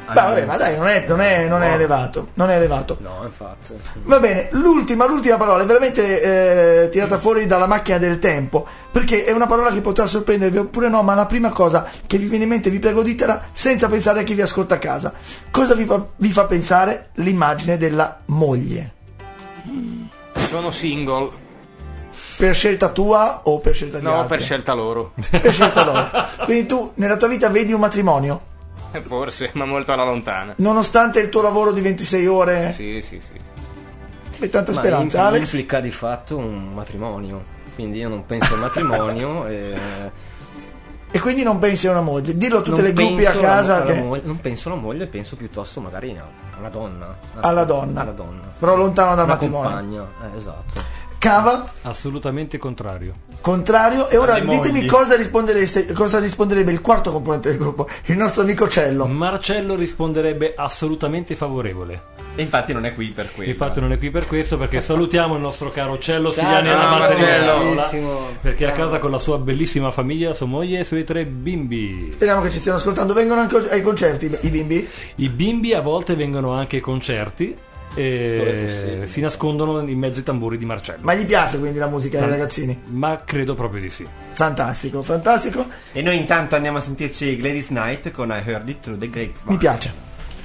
Beh, vabbè, ma dai, non è, non è, non è No. elevato, non è elevato. No, infatti. Va bene, l'ultima, l'ultima parola è veramente eh, tirata fuori dalla macchina del tempo, perché è una parola che potrà sorprendervi oppure no, ma la prima cosa che vi viene in mente, vi prego ditela senza pensare a chi vi ascolta a casa. Cosa vi fa, vi fa pensare? L'immagine della moglie. Sono single. Per scelta tua o per scelta di No, altri? per scelta loro. Per scelta loro. Quindi tu nella tua vita vedi un matrimonio? Forse, ma molto alla lontana. Nonostante il tuo lavoro di ventisei ore? Sì, sì, sì. E tanta Ma speranza, im- Alex? implica di fatto un matrimonio. Quindi io non penso al matrimonio. e... E quindi non pensi a una moglie? Dillo a tutte non le gruppi a penso alla casa mo- alla che... moglie- non penso alla moglie, penso piuttosto magari a una donna. Alla donna. Alla donna. Però lontano dal Una matrimonio. compagna, eh, esatto. Cava? Assolutamente contrario. Contrario. E ora Alle ditemi mogli. cosa rispondereste, cosa risponderebbe il quarto componente del gruppo, il nostro amico Cello. Marcello risponderebbe assolutamente favorevole. E infatti non è qui per quello. Infatti non è qui per questo, perché salutiamo il nostro caro Cello Stigliani ciao, alla Marcello. Marcello, perché è a casa con la sua bellissima famiglia, sua moglie e i suoi tre bimbi. Speriamo che ci stiano ascoltando. Vengono anche ai concerti i bimbi? I bimbi a volte vengono anche ai concerti e si nascondono in mezzo ai tamburi di Marcello. Ma gli piace quindi la musica ai ragazzini? Ma credo proprio di sì. Fantastico, fantastico. E noi intanto andiamo a sentirci Gladys Knight con I Heard It Through the Grapevine. Mi piace.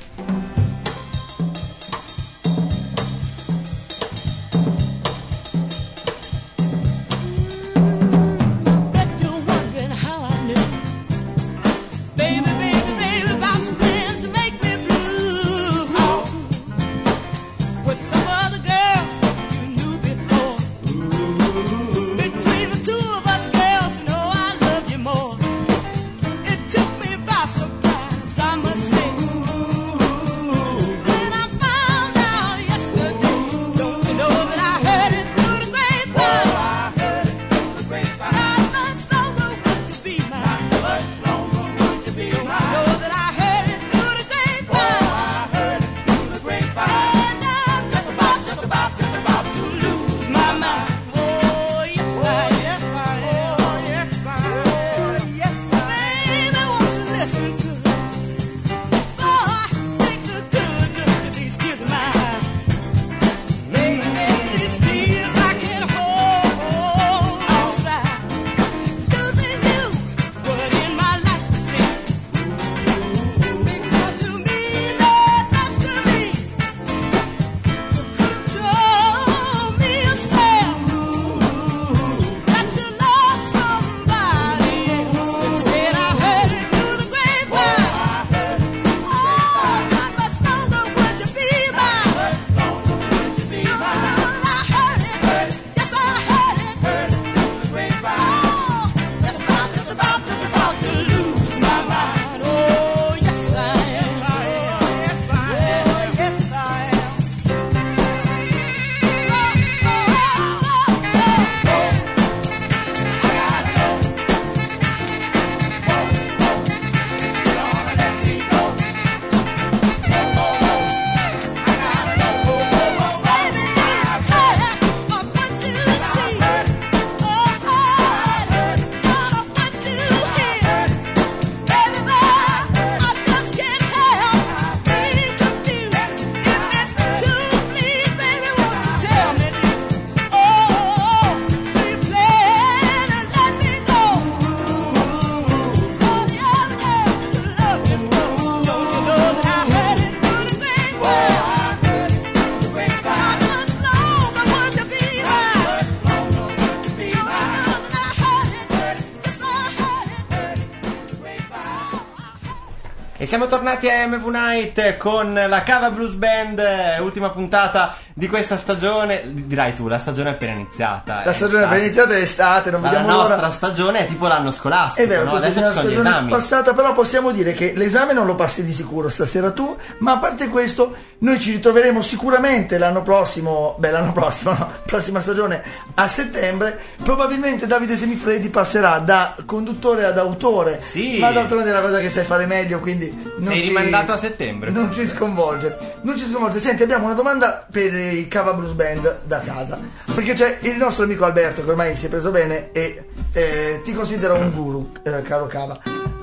E siamo tornati a M V Night con la Cava Blues Band, eh, ultima puntata di questa stagione. Dirai tu, la stagione è appena iniziata. La stagione è appena iniziata, è estate, non Ma vediamo la l'ora. nostra stagione è tipo l'anno scolastico, È vero, no? questa Adesso è ci una sono gli stagione esami. passata, però possiamo dire che l'esame non lo passi di sicuro stasera tu, ma a parte questo noi ci ritroveremo sicuramente l'anno prossimo, beh l'anno prossimo, no, prossima stagione a settembre. Probabilmente Davide Semifreddi passerà da conduttore ad autore, Sì. ma d'altronde è la cosa che sai fare meglio, quindi non Sei ci, rimandato a settembre. non ci sconvolge. Non ci sconvolge. Senti, abbiamo una domanda per il Cava Blues Band da casa, perché c'è il nostro amico Alberto che ormai si è preso bene e eh, ti considera un guru, eh, caro Cava.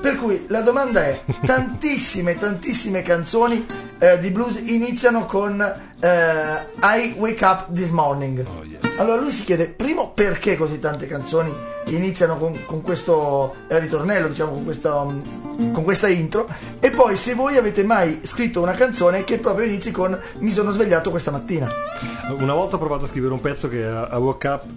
Per cui la domanda è, tantissime, tantissime canzoni eh, di blues iniziano con eh, I Wake Up This Morning. Oh, yes. Allora lui si chiede, primo, perché così tante canzoni iniziano con, con questo eh, ritornello, diciamo, con questa, um, con questa intro, e poi se voi avete mai scritto una canzone che proprio inizi con mi sono svegliato questa mattina. Una volta ho provato a scrivere un pezzo che era I woke up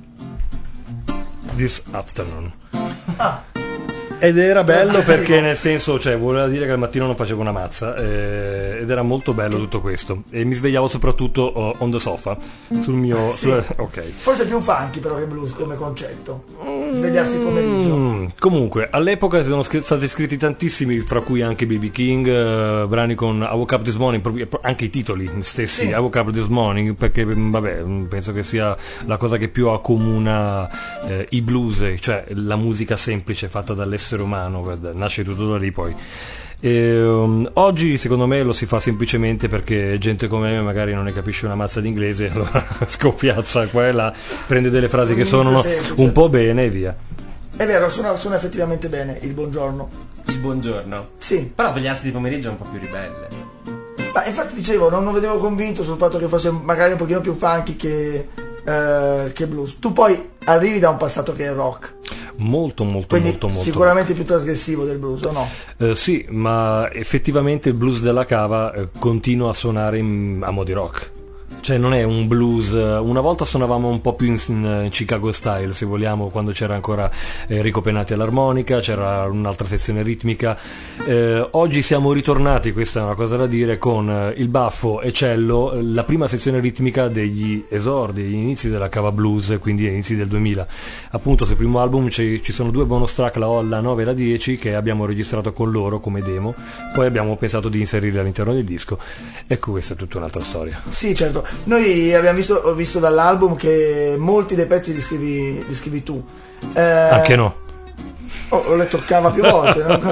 this afternoon. Ah. Ed era bello perché nel senso, cioè, voleva dire che al mattino non facevo una mazza, eh, ed era molto bello tutto questo. E mi svegliavo soprattutto oh, on the sofa, sul mio... Sì. Sul, ok. Forse più funky però che blues come concetto. Svegliarsi il pomeriggio. Mm, comunque, all'epoca sono scr- stati scritti tantissimi, fra cui anche B B King, eh, brani con I Woke Up This Morning, proprio- anche i titoli stessi, Sì. I Woke Up This Morning, perché mm, vabbè, mm, penso che sia la cosa che più accomuna eh, i blues, cioè la musica semplice fatta dall'essere umano, guarda, nasce tutto da lì poi. E, um, oggi secondo me lo si fa semplicemente perché gente come me magari non ne capisce una mazza d'inglese, allora scoppiazza qua e là, prende delle frasi che Inizia suonano semplice. un po' bene e via. È vero, suona, suona effettivamente bene il buongiorno. Il buongiorno. Sì. Però svegliarsi di pomeriggio è un po' più ribelle. Ma infatti dicevo, non lo vedevo convinto sul fatto che fosse magari un pochino più funky che, eh, che blues. Tu poi arrivi da un passato che è rock, Molto molto quindi molto molto sicuramente più trasgressivo del blues, o no? Eh, sì, ma effettivamente il blues della cava eh, continua a suonare in- a mo' di rock. Cioè non è un blues, eh, una volta suonavamo un po' più in, in Chicago style, se vogliamo, quando c'era ancora eh, Enrico Penati all'armonica, c'era un'altra sezione ritmica. Eh, oggi siamo ritornati, questa è una cosa da dire, con eh, il baffo e cello, eh, la prima sezione ritmica degli esordi, gli inizi della cava blues, quindi inizi del duemila. Appunto sul primo album ci, ci sono due bonus track, la O, la nove e la dieci, che abbiamo registrato con loro come demo, poi abbiamo pensato di inserirli all'interno del disco. Ecco, questa è tutta un'altra storia. Sì, certo. Noi abbiamo visto, ho visto dall'album che molti dei pezzi li scrivi, li scrivi tu. Eh, Anche no. Oh, l'ho letto cava più volte, no?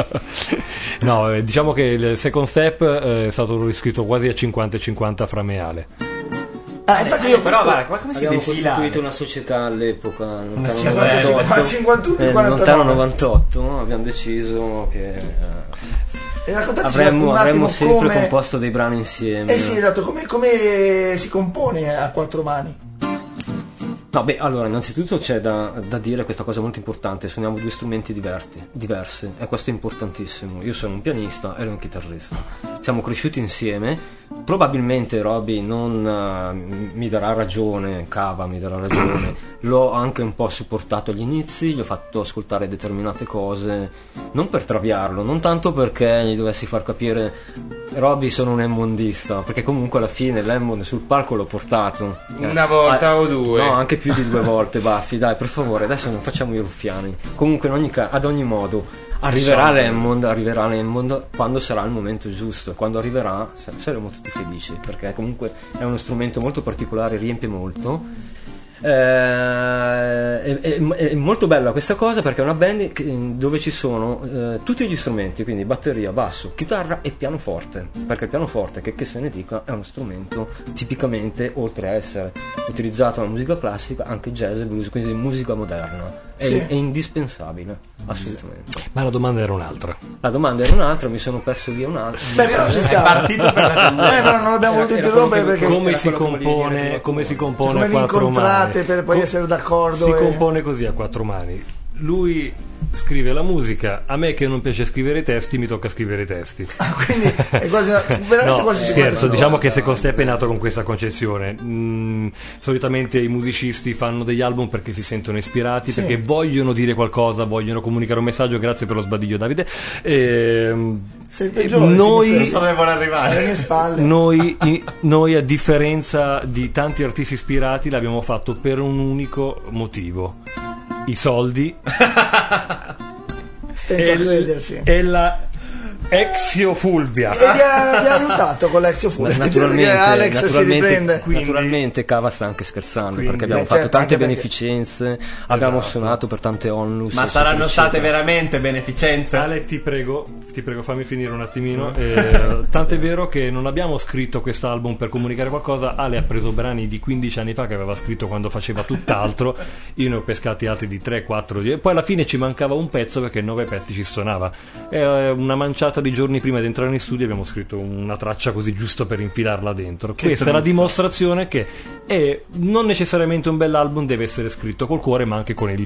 No, eh, diciamo che il Second Step eh, è stato riscritto quasi a cinquanta e cinquanta fra me e Ale. Ah, infatti io però questo- guarda, ma come si Abbiamo defila? costituito una società all'epoca, lontano cinquanta- novantotto. cinquantuno e Eh, quarantanove. lontano novantotto, no? Abbiamo deciso che eh, E raccontateci avremmo, un avremmo attimo sempre come... composto dei brani insieme. Eh sì, esatto, come, come si compone a quattro mani? No, beh, allora, innanzitutto c'è da, da dire questa cosa molto importante: suoniamo due strumenti diversi, diversi, e questo è importantissimo. Io sono un pianista e lui un chitarrista. Siamo cresciuti insieme. Probabilmente Roby non uh, mi darà ragione, Cava mi darà ragione. L'ho anche un po' supportato agli inizi, gli ho fatto ascoltare determinate cose, non per traviarlo, non tanto perché gli dovessi far capire Roby sono un emmondista, perché comunque alla fine l'Emmond sul palco l'ho portato. Una volta Ah, o due. No, anche più di due volte, Baffi, dai, per favore, adesso non facciamo i ruffiani. Comunque, in ogni ca- ad ogni modo, arriverà l'Emmond, arriverà l'Emmond quando sarà il momento giusto. Quando arriverà, sa- saremo tutti felici, perché comunque è uno strumento molto particolare, riempie molto. Eh, è, è- è molto bella questa cosa perché è una band che- dove ci sono eh, tutti gli strumenti, quindi batteria, basso, chitarra e pianoforte, perché il pianoforte, che, che se ne dica, è uno strumento tipicamente, oltre a essere utilizzato nella musica classica, anche jazz e blues, quindi musica moderna. È, Sì. è indispensabile, assolutamente. Ma la domanda era un'altra. La domanda era un'altra, mi sono perso via un'altra. Beh, però ci È sta. partito per la tendenza. Eh, però non l'abbiamo voluto Era interrompere quello che- perché Come era si quello che volevi dire compone, prima. come si compone come a vi quattro incontrate mani? per poi Co- essere d'accordo Si e- compone così a quattro mani. Lui scrive la musica, a me che non piace scrivere i testi mi tocca scrivere i testi. Ah, quindi è quasi una- veramente No, quasi scherzo, cinquanta. diciamo che Second Step è nato con questa concezione. Mm, solitamente i musicisti fanno degli album perché si sentono ispirati, Sì. perché vogliono dire qualcosa, vogliono comunicare un messaggio. Grazie per lo sbadiglio, Davide. Ehm, Sei il peggiore, noi- Non so dove vuole alle arrivare. mie spalle. Noi, i- noi, a differenza di tanti artisti ispirati, l'abbiamo fatto per un unico motivo: i soldi Stento e, a crederci. e la Exio Fulvia. E vi ha, vi ha aiutato con l'Exio Fulvia. Naturalmente, Alex si naturalmente, riprende. Quindi- naturalmente Cava sta anche scherzando, Quindi- perché abbiamo Eh, fatto certo, tante anche perché- beneficenze, abbiamo Esatto. suonato per tante onlus. Ma eccetera, saranno state eccetera. veramente beneficenze? Ale, ti prego, ti prego, fammi finire un attimino. Eh, tant'è vero che non abbiamo scritto quest'album per comunicare qualcosa. Ale ha preso brani di quindici anni fa che aveva scritto quando faceva tutt'altro. Io ne ho pescati altri di tre quattro. E poi alla fine ci mancava un pezzo perché nove pezzi ci suonava. E una manciata di giorni prima di entrare in studio abbiamo scritto una traccia così giusto per infilarla dentro. Questa è la dimostrazione che è non necessariamente un bell'album deve essere scritto col cuore, ma anche con il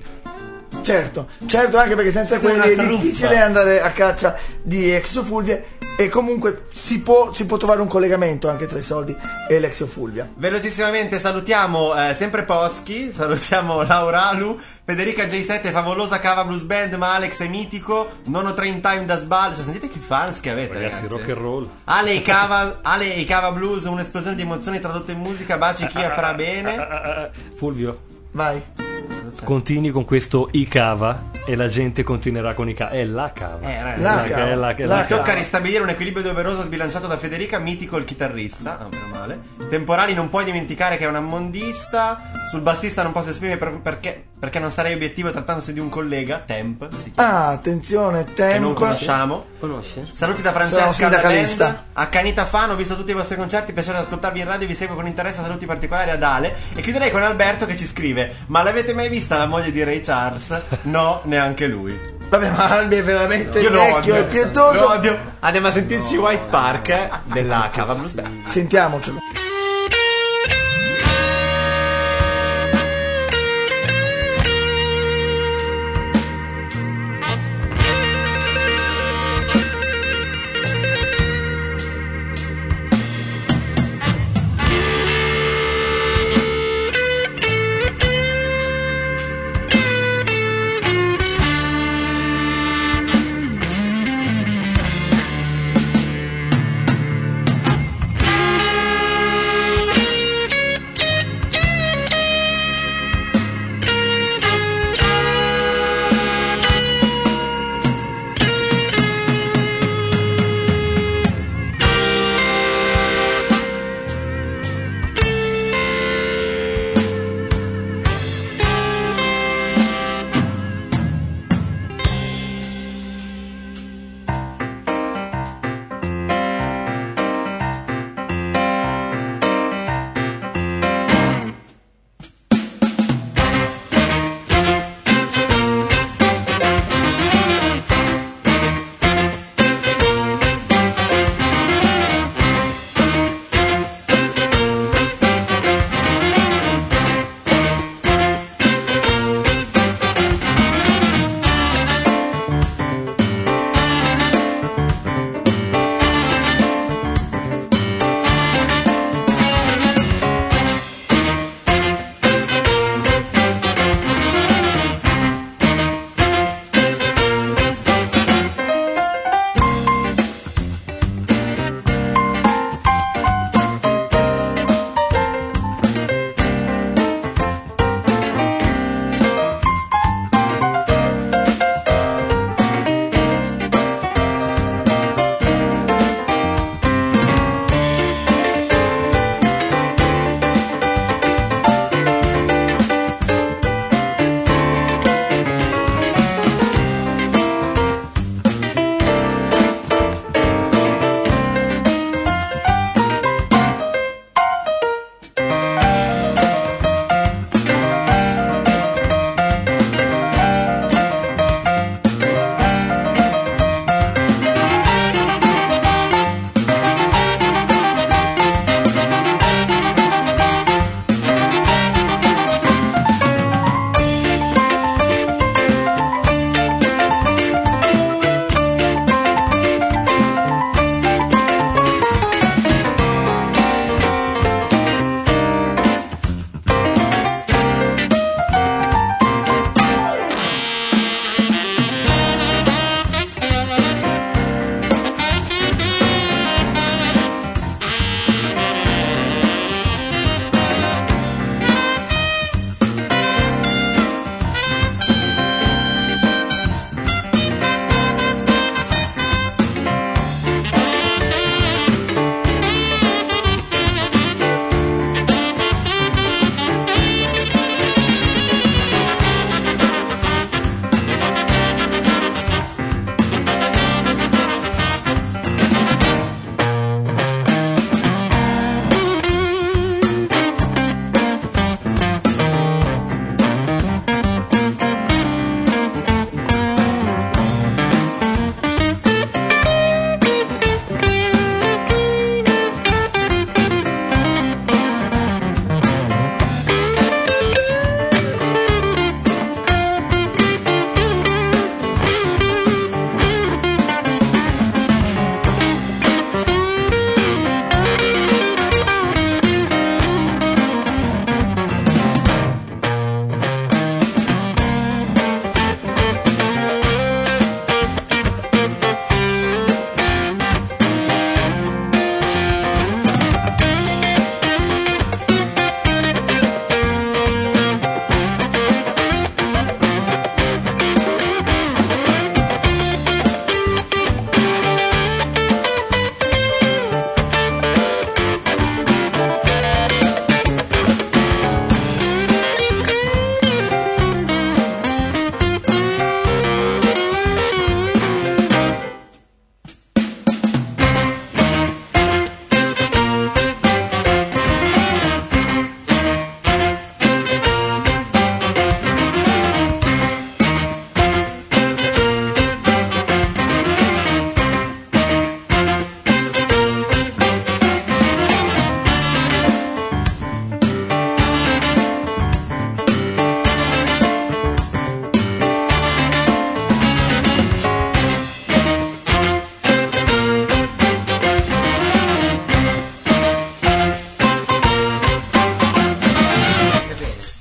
Certo, certo, anche perché senza Siete quelli è una truffa. difficile andare a caccia di Exio Fulvia e comunque si può, si può trovare un collegamento anche tra i soldi e l'Exio Fulvia. Velocissimamente salutiamo eh, sempre Poschi, salutiamo Laura Alu, Federica J sette, favolosa Cava Blues Band, ma Alex è mitico, Nono Train Time da Sbal, cioè, sentite che fans che avete ragazzi, ragazzi. rock and roll. Ale e Cava, Ale e Cava Blues, un'esplosione di emozioni tradotte in musica, baci chi farà bene. Ah, ah, ah, Fulvio, Vai. continui con questo i cava e la gente continuerà con i cava. È la cava. Eh, ragazzi, La È cava. è la, è La la Mi tocca cava. ristabilire un equilibrio doveroso sbilanciato da Federica, mitico il chitarrista, ah, meno male. Temporali non puoi dimenticare che è un ammondista, sul bassista non posso esprimere per- perché, perché non sarei obiettivo trattandosi di un collega, Temp, si chiama, Ah, attenzione, che non tempo. conosciamo. Conosci? Saluti da Sono Francesca alla sindacalista. band. A Canita Fan, ho visto tutti i vostri concerti, piacere ascoltarvi in radio, vi seguo con interesse, saluti particolari ad Ale. E chiuderei con Alberto che ci scrive: ma l'avete mai vista la moglie di Ray Charles? No, neanche lui. Vabbè, ma Albi è veramente Io lo vecchio odio. e pietoso. Lo odio. Andiamo a sentirci White Park eh, della Cava Blues Band. Sentiamocelo. Thank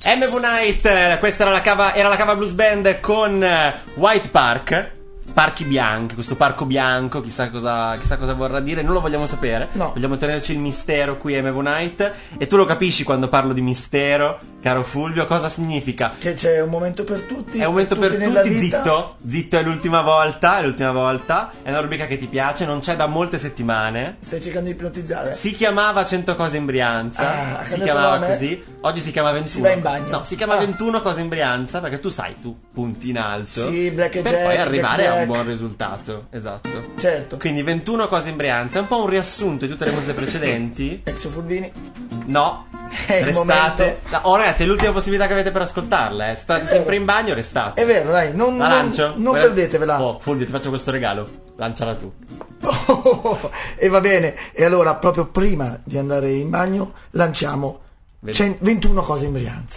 M V Night, eh, questa era la cava, era la Cava Blues Band con eh, White Park. Parchi bianchi, questo parco bianco, chissà cosa, chissà cosa vorrà dire, non lo vogliamo sapere. No. Vogliamo tenerci il mistero qui a M V Night. E tu lo capisci quando parlo di mistero, caro Fulvio, cosa significa? Che c'è un momento per tutti. È un momento per nella tutti, vita. zitto, zitto è l'ultima volta, è l'ultima volta, è una rubrica che ti piace, non c'è da molte settimane. Stai cercando di ipnotizzare? Si chiamava cento cose in Brianza, Ah, ha si cambiato chiamava nome? così, oggi si chiama ventuno. Si va in bagno. No, si chiama Ah. ventuno cose in Brianza, perché tu sai, tu punti in alto Sì, Black e per Jack, poi arrivare Jack a un Black. buon risultato. Esatto. Certo. Quindi ventuno cose in Brianza, è un po' un riassunto di tutte le musiche precedenti. Exo Fulvini. No, È il restate. momento. No, oh ragazzi, è l'ultima possibilità che avete per ascoltarla, eh. State È sempre vero. in bagno, restate. È vero, dai, non, La non, lancio? non Quella- perdetevela. Oh, Fulvio, ti faccio questo regalo. Lanciala tu. E va bene. E allora, proprio prima di andare in bagno, lanciamo Vedi. cen- ventuno cose in Brianza.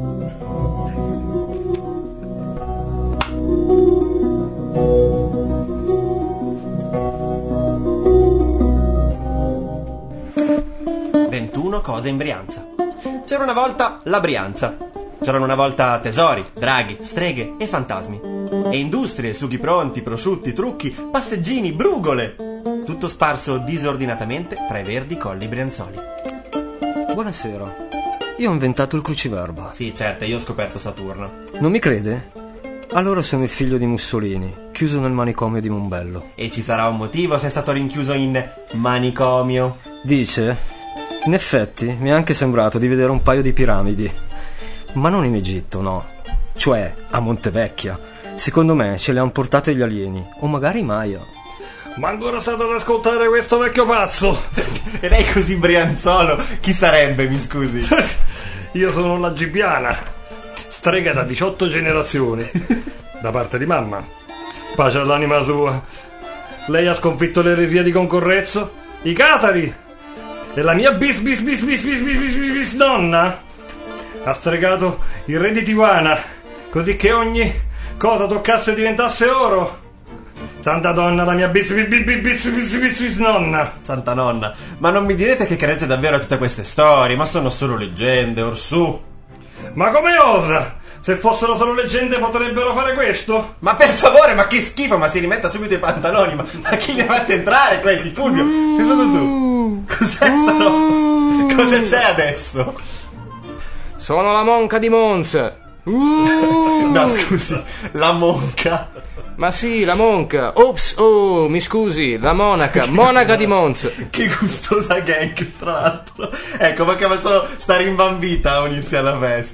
ventuno cose in Brianza. C'era una volta la Brianza. C'erano una volta tesori, draghi, streghe e fantasmi. E industrie, sughi pronti, prosciutti, trucchi, passeggini, brugole. Tutto sparso disordinatamente tra i verdi colli brianzoli. Buonasera. Io ho inventato il cruciverba. Sì, certo, io ho scoperto Saturno. Non mi crede? Allora sono il figlio di Mussolini, chiuso nel manicomio di Mombello. E ci sarà un motivo se è stato rinchiuso in manicomio. Dice? In effetti mi è anche sembrato di vedere un paio di piramidi. Ma non in Egitto, no. Cioè, a Montevecchia. Secondo me ce le han portate gli alieni. O magari i Maya. Ma ancora stato ad ascoltare questo vecchio pazzo? E lei così brianzolo, chi sarebbe, mi scusi? Io sono la Gibiana, strega da diciotto generazioni, da parte di mamma. Pace all'anima sua. Lei ha sconfitto l'eresia di Concorrezzo, i Catari, e la mia bis bis bis bis bis bis bis bis bis nonna ha stregato il re di Tijuana, così che ogni cosa toccasse diventasse oro. Santa donna, la mia bis bis bis bis bis bis bis bis nonna. Santa nonna, ma non mi direte che credete davvero a tutte queste storie, ma sono solo leggende, orsù. Ma come osa? Se fossero solo leggende potrebbero fare questo? Ma per favore, ma che schifo, ma si rimetta subito i pantaloni, ma, ma chi li ha fatti entrare questi, Fulvio? Sei stato tu? Cos'è sta roba? Cosa c'è adesso? Sono la monca di Mons. No, scusi, la monca. Ma sì, la monca. Ops, oh, mi scusi, la monaca, monaca di Mons. Che gustosa gag, tra l'altro. Ecco, mancava solo sta rimbambita a unirsi alla festa.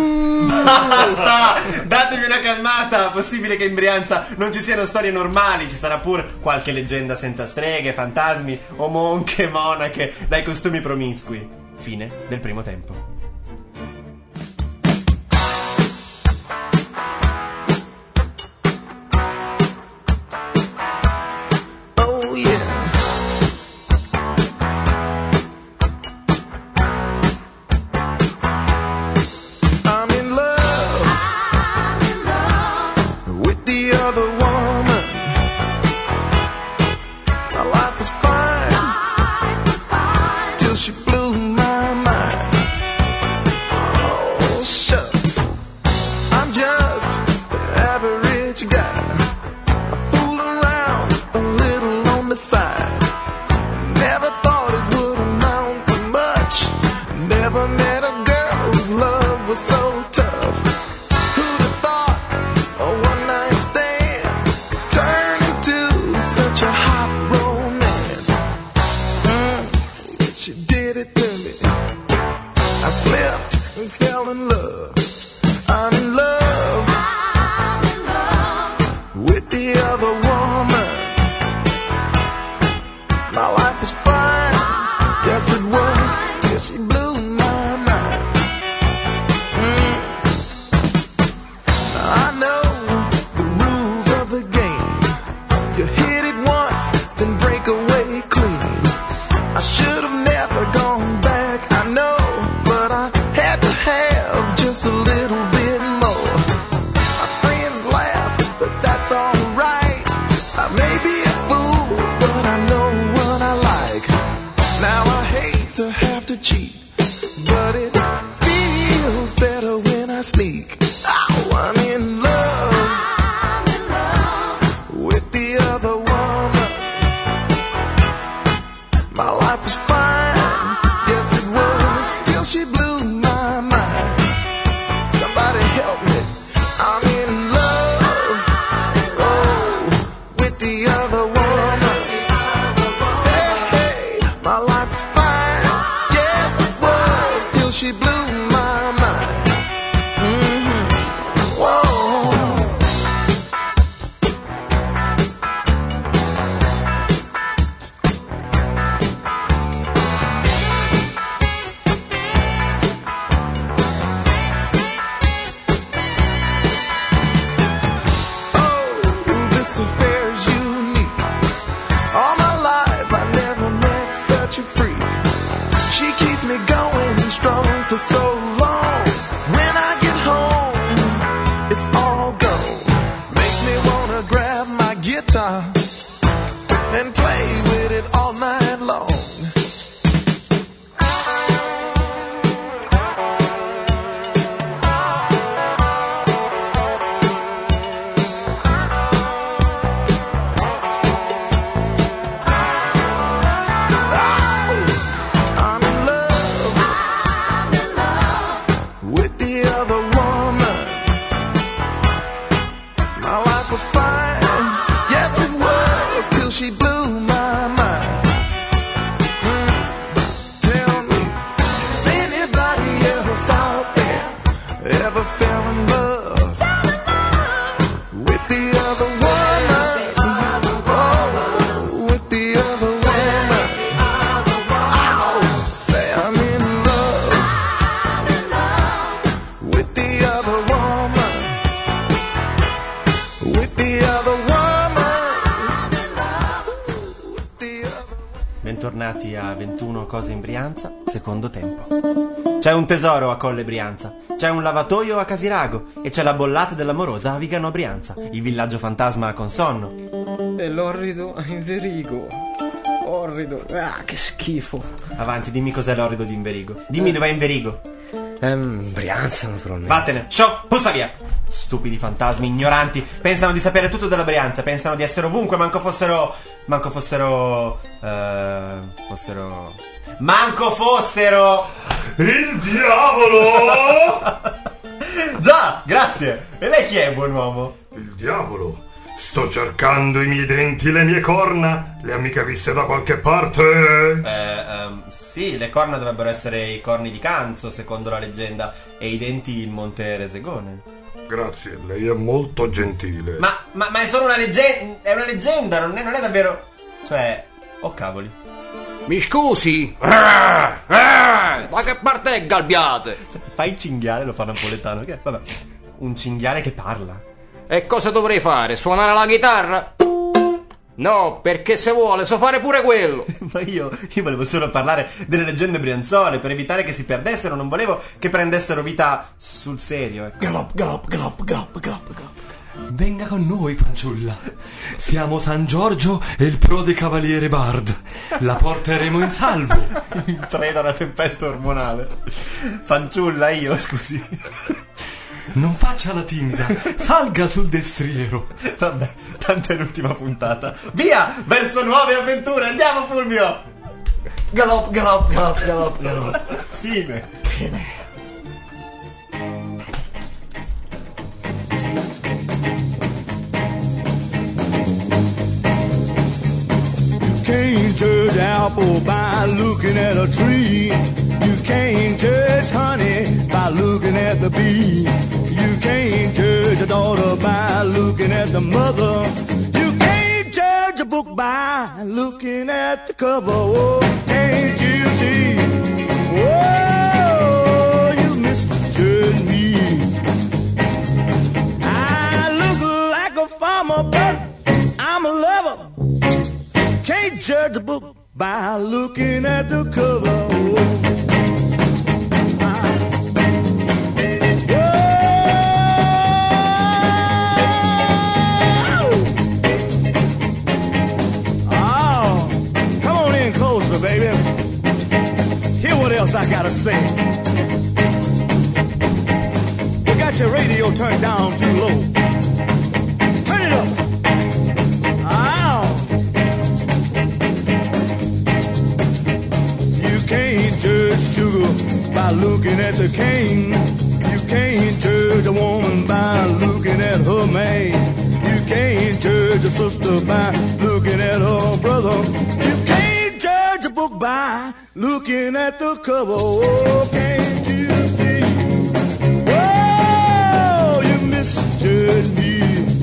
Basta! Datevi una calmata. Possibile che in Brianza non ci siano storie normali. Ci sarà pur qualche leggenda senza streghe, fantasmi o monche, monache dai costumi promiscui. Fine del primo tempo. Oh yeah. I'm in love with the other woman. My life was fine till she blew my mind. Oh shucks, I'm just an average guy. I fool around a little on the side. Never thought it would amount to much. Never met a girl whose love was so tough. Who'd have thought a one night stand would turn into such a hot romance? Mm, yeah, she did it to me. I slipped and fell in love. I'm in love with the other woman. My life was fine, yes it was, till she blew my mind. Mm. I know the rules of the game. You hit it once, then break away clean. I should have never gone back, I know, but I had to have just a little bit more. My friends laugh, but that's alright. I may be a fool, but I know what I like. Now I hate to have to cheat, but it feels better life was fine. Yes, it was, till she blew my mind. Somebody help me, I'm in love, oh, with the other woman. Hey, hey, my life was fine. Yes, it was, till she blew my mind. Mm-hmm. Whoa. For so long, when I get home, it's all gone. Makes me wanna grab my guitar and play with it all night long. She blew my mind. Mm. Tell me, has anybody else out there ever fell in love with the other woman? Oh, with the other woman. Oh, say I'm in love with the other woman. With the other woman. Bentornati a ventuno cose in Brianza, secondo tempo. C'è un tesoro a Colle Brianza, c'è un lavatoio a Casirago e c'è la bollata dell'amorosa a Vigano Brianza, il villaggio fantasma con sonno. E l'orrido a Inverigo. Orrido, ah, che schifo. Avanti, dimmi cos'è l'orrido di Inverigo. Dimmi dov'è Inverigo. Ehm, Brianza, naturalmente. Vattene, show, pussa via. Stupidi fantasmi, ignoranti, pensano di sapere tutto della Brianza, pensano di essere ovunque, manco fossero... Manco fossero... Uh, fossero... Manco fossero... Il diavolo! Già, grazie. E lei chi è, buon uomo? Il diavolo. Sto cercando i miei denti, le mie corna. Le ha mica viste da qualche parte? Eh, um, sì, le corna dovrebbero essere i corni di Canzo, secondo la leggenda, e i denti il Monte Resegone. Grazie, lei è molto gentile. Ma, ma, ma è solo una leggenda, è una leggenda, non è, non è davvero... Cioè, oh cavoli. Mi scusi? Ah, ah, da che parte è Galbiate? Fai il cinghiale, lo fa napoletano, che vabbè. Un cinghiale che parla. E cosa dovrei fare? Suonare la chitarra? No, perché se vuole so fare pure quello. Ma io, io volevo solo parlare delle leggende brianzole, per evitare che si perdessero, non volevo che prendessero vita sul serio. Ecco. Galop, galop, galop, galop, galop, galop. Venga con noi, fanciulla. Siamo San Giorgio e il prode cavaliere Bard. La porteremo in salvo. In treno alla tempesta ormonale. Fanciulla io, scusi. Non faccia la timida, salga sul destriero. Vabbè, tanto è l'ultima puntata. Via, verso nuove avventure, andiamo Fulvio. Galop, galop, galop, galop, galop. Fine. Fine. Can't judge apple by looking at a tree. You can't judge honey by looking at the bee. You can't judge a daughter by looking at the mother. You can't judge a book by looking at the cover. Oh, can't you see? Oh, you misjudge me. I look like a farmer, but I'm a lover. Can't judge a book by looking at the cover. Oh. Oh, come on in closer, baby. Hear what else I gotta say. You got your radio turned down too low. Turn it up. Oh. sugar by looking at the cane. You can't judge a woman by looking at her man. You can't judge a sister by looking at her brother. You can't judge a book by looking at the cover. Oh, can't you see? Oh, you misjudge me.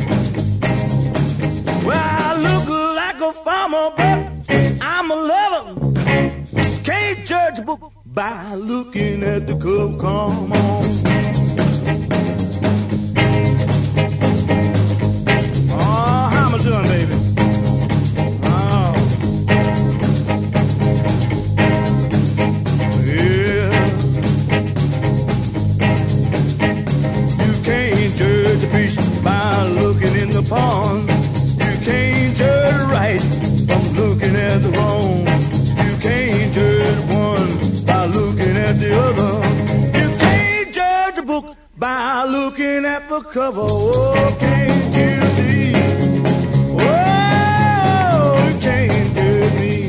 Well, I look like a farmer, but I'm a lover. Can't judge a book by looking at the cover. Come on. Oh, how am I doing, baby? Oh. Yeah. You can't judge a fish by looking in the pond. You can't judge right from looking at the wrong. You can't judge one by looking at the other. You can't judge a book by looking at the cover. Oh, can't you see? Oh, you can't judge me.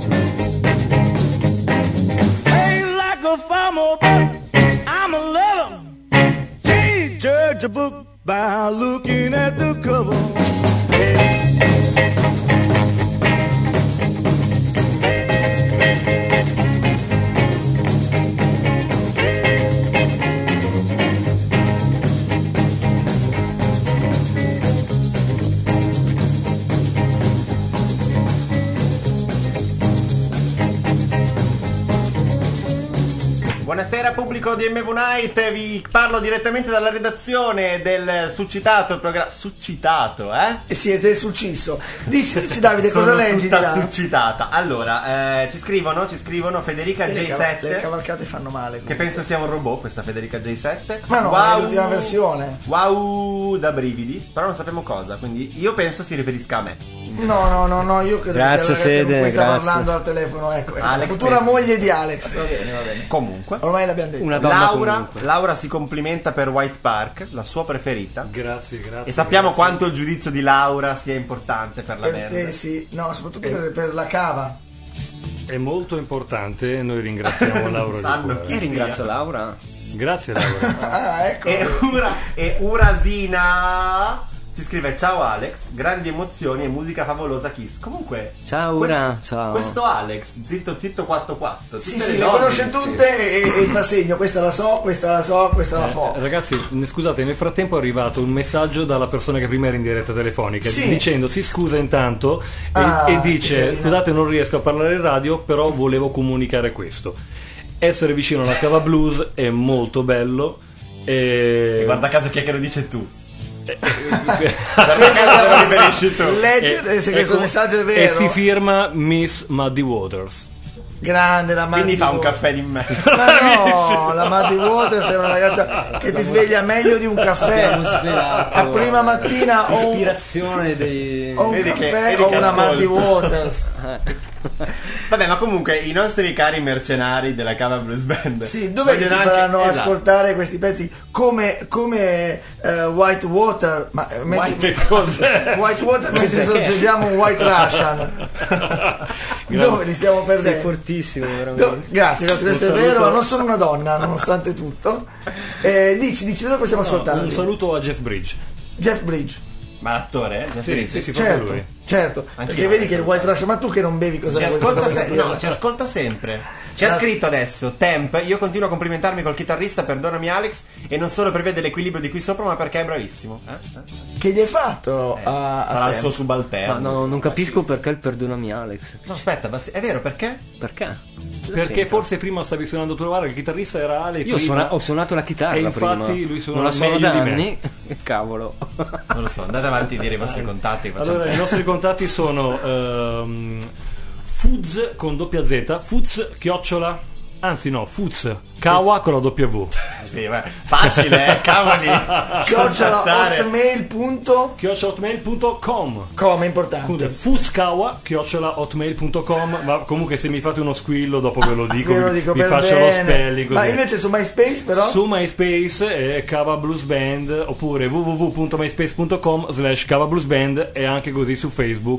Ain't like a farmer, but I'm a lover. Can't judge a book by looking at the cover. Buonasera pubblico di M V Night, vi parlo direttamente dalla redazione del succitato programma. Succitato, eh? E siete succisso. Dici, dici Davide, cosa Sono leggi? tutta di là? succitata. Allora, eh, ci scrivono, ci scrivono Federica Le J cav- sette. Le cavalcate fanno male. Che penso sia un robot questa Federica J sette. Ma no, è l'ultima versione. Wow da brividi, però non sappiamo cosa, quindi io penso si riferisca a me. No, no, no, no, io credo Grazie, che sia la ragazza con Fede, cui sta grazie. parlando al telefono, ecco, ecco. Alex La futura Fede. moglie di Alex. Va bene, va bene. Comunque, Ormai l'abbiamo detto. Una donna Laura, comunque. Laura si complimenta per White Park, la sua preferita. Grazie, grazie. E sappiamo grazie. quanto il giudizio di Laura sia importante per la Per merda. te sì, no, soprattutto per, per la cava. È molto importante e noi ringraziamo Laura di Sanno cuore. chi Io ringrazio Laura. Grazie Laura. Ah, ecco. E, Ura, e Urasina ci scrive: ciao Alex, grandi emozioni e musica favolosa Kiss. Comunque, Ciao, questo, Ura, ciao. questo Alex, zitto zitto quattro quattro. Sì, tutte sì, le le donne conosce scrive. tutte e, e il segno, questa la so, questa la so, questa la fo. Eh, ragazzi, ne- scusate, nel frattempo è arrivato un messaggio dalla persona che prima era in diretta telefonica Sì. dicendo si scusa intanto e, Ah, e che dice carina. scusate non riesco a parlare in radio però volevo comunicare questo. Essere vicino alla cava blues è molto bello e... E guarda caso chi è che lo dice tu. Guarda caso te lo riferisci tu. Leggere se questo ecco, messaggio è e vero. si firma Miss Muddy Waters. Grande la Maddie Quindi fa un Waters. caffè di me. Ma no, la Maddie Waters è una ragazza che ti sveglia meglio di un caffè. Abbiamo svelato A prima mattina o un, ispirazione dei o un Vedi che- caffè vedi o che una ascolta. Maddie Waters. Vabbè, ma comunque i nostri cari mercenari della Cava Blues Band. Sì, dove ci vogliono anche- faranno esatto. ascoltare questi pezzi come, come eh, White Water, ma eh, mentre- White cos'è? White Water mentre sorteggiamo un White Russian. Dove li stiamo Sei perdendo? fortissimo, No, veramente. grazie, grazie, questo è Un vero, saluto. ma non sono una donna, nonostante tutto. Eh, dici, dici dove possiamo ascoltarli? Un saluto a Jeff Bridge. Jeff Bridge. Ma l'attore, eh? Già Sì, sì, sì, proprio Certo, lui. certo, Anch'io perché vedi lo che il so. White Russian, ma tu che non bevi cosa Ci vuoi ascolta, cosa se- vuoi no, capire? ci ascolta sempre. Ci ha scritto adesso Temp. Io continuo a complimentarmi col chitarrista, perdonami Alex, e non solo per vedere l'equilibrio di qui sopra, ma perché è bravissimo. Eh? Eh? Che gli hai fatto a, a Sarà il te? suo subalterno. Ma no, non capisco perché il perdonami Alex. No, aspetta, ma sì- è vero perché? Perché? Cosa Perché c'entra? forse prima stavi suonando tu la barra, il chitarrista era Ale. Io ho, prima- suona- ho suonato la chitarra E infatti prima. lui suona non la suono meglio da di me. anni. Cavolo. Non lo so, andate avanti a dire i vostri contatti. facciamo- Allora, i nostri contatti sono ehm, Fuz con doppia Z, Fuz chiocciola, anzi no, Fuz Kawa con la W. Sì, beh, facile, eh, cavoli. Chiocciola Contattare. hotmail punto chiocciola hotmail punto com. com, è importante. Comunque, Fuzkawa chiocciola hotmail punto com. Ma comunque se mi fate uno squillo dopo ve lo dico, Ve lo vi- dico vi per faccio bene. lo spelling Ma così. invece su MySpace però Su MySpace è Cava Blues Band oppure w w w punto myspace punto com slash Cava Blues Band e anche così su Facebook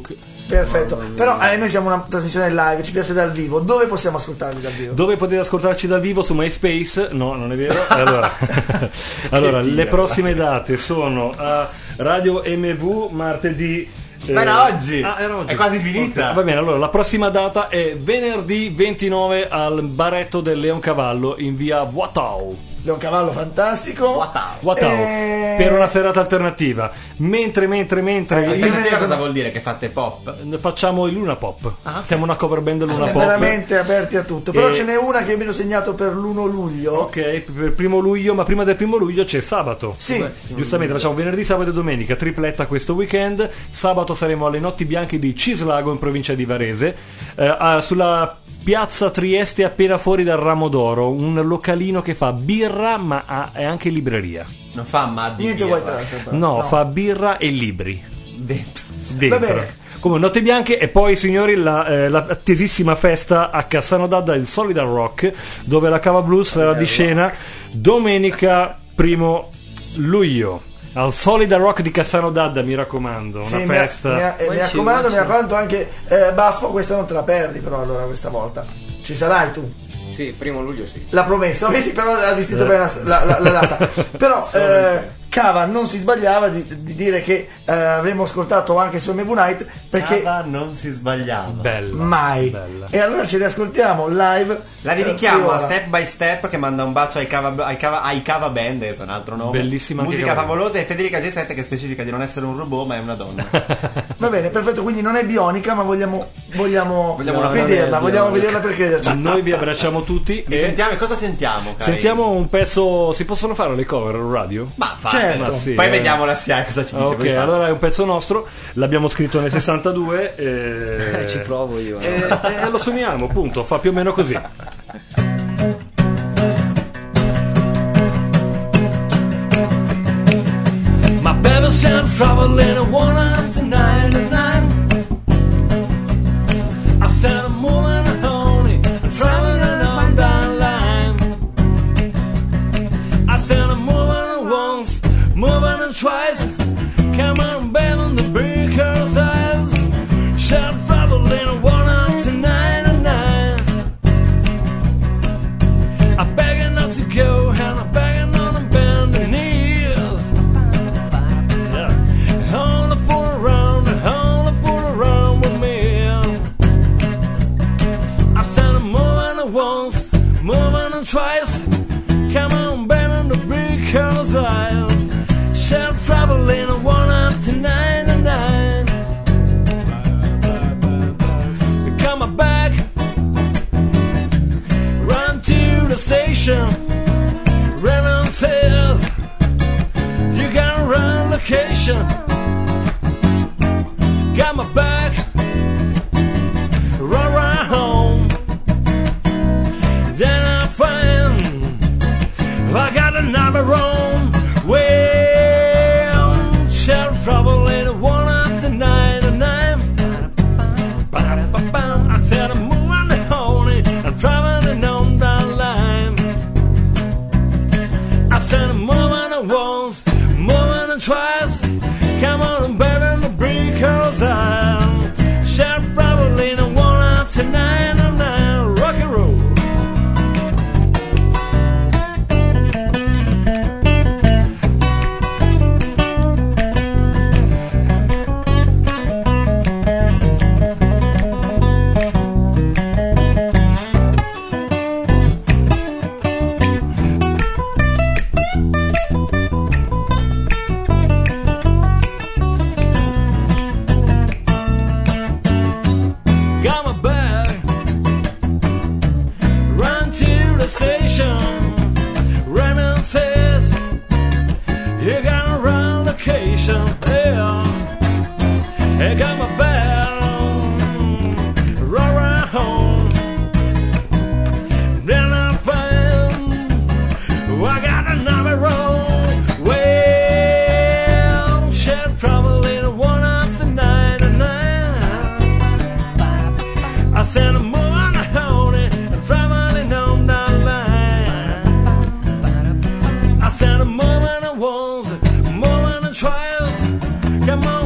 Perfetto, però eh, noi siamo una trasmissione live, ci piace dal vivo. Dove possiamo ascoltarvi dal vivo? Dove potete ascoltarci dal vivo? Su MySpace? No, non è vero. Allora, allora le prossime date sono a Radio M V martedì. Ma era oggi. Ah, era oggi. È quasi finita. Okay, va bene, allora la prossima data è venerdì ventinove al baretto del Leoncavallo in via Watau. Leoncavallo fantastico. Watau. Watau. E... per una serata alternativa. Mentre, mentre, mentre. Eh, io alternativa sono... cosa vuol dire? Che fate pop? Facciamo il Luna Pop. Ah, okay. Siamo una cover band Luna Siamo Pop. veramente aperti a tutto. Però E... ce n'è una che io mi ero segnato per l'primo luglio. Ok, per il primo luglio, ma prima del primo luglio c'è sabato. Sì. Beh, giustamente facciamo venerdì, sabato e domenica, tripletta questo weekend. Sabato saremo alle Notti Bianche di Cislago in provincia di Varese, eh, a, sulla piazza Trieste appena fuori dal Ramo d'Oro, un localino che fa birra ma ha, è anche libreria. Non fa ma di Niente birra. vuoi tra- No, no, fa birra e libri. Dentro. Dentro. Va bene. Come Notte Bianche e poi signori la, eh, l'attesissima festa a Cassano d'Adda, il Solidar Rock, dove la Cava Blues sarà di scena domenica primo luglio. Al Solidar Rock di Cassano d'Adda, mi raccomando, una Sì, mi, festa. mi, eh, mi raccomando, mi raccomando anche eh, Baffo, questa non te la perdi però allora questa volta. Ci sarai tu. Sì, primo luglio sì. L'ha promesso, vedi però ha distinto bene la, la, la, la data. Però eh, Cava non si sbagliava di, di dire che eh, avremmo ascoltato anche su M V Night perché Cava non si sbagliava. Bella. mai. Bella. E allora ce li ascoltiamo live. La dedichiamo eh, a Step by Step che manda un bacio ai Cava, ai Cava, ai Cava Band, è un altro nome. Bellissima anche Musica Cava. favolosa, e Federica G sette che specifica di non essere un robot ma è una donna. Va bene, perfetto, quindi non è bionica, ma vogliamo vogliamo, Vogliamo una vederla, famiglia vogliamo bionica. vederla per crederci. Noi vi abbracciamo tutti Mi e sentiamo, e cosa sentiamo, cari? sentiamo un pezzo. Si possono fare le cover al radio? Ma fate. Certo. Ma sì, Poi eh. vediamo la S I A E cosa ci dice. Ok, poi fa. allora è un pezzo nostro, l'abbiamo scritto nel sessantadue e... Eh, ci provo io. e, e lo suoniamo, punto, fa più o meno così. My baby said traveling a one after nine and nine. I said I'm moving honey, I'm traveling on down line. I said I'm moving once, moving twice. Come on, baby, the big girl's eyes. Said traveling a one after nine and nine. I'm begging not to go, and I'm begging on a bending knees. Yeah. Only fool around, only fool around with me. I said I'm moving once, moving twice. Come on, baby, the big girl's eyes. Said traveling a one after nine and nine. Come back, run to the station. Raymond says you gotta run location. Got my back, run right home. Then I find I got another room. Well, shall trouble in a one after nine and nine. I said I'm moving honey, I'm traveling on that line. I said I'm moving once, moving twice. Come on, baby, the big girl's eye. Shall traveling a one after nine and nine. Rock and roll. Got my bag, run to the station. Raymond says you gotta run location. Yeah, I got my bag, run right home. Then I find I got another road. Well, shall traveling one after nine and nine. I said I'm moving honey, I'm traveling on that line. I said I'm moving once, moving twice. Come on.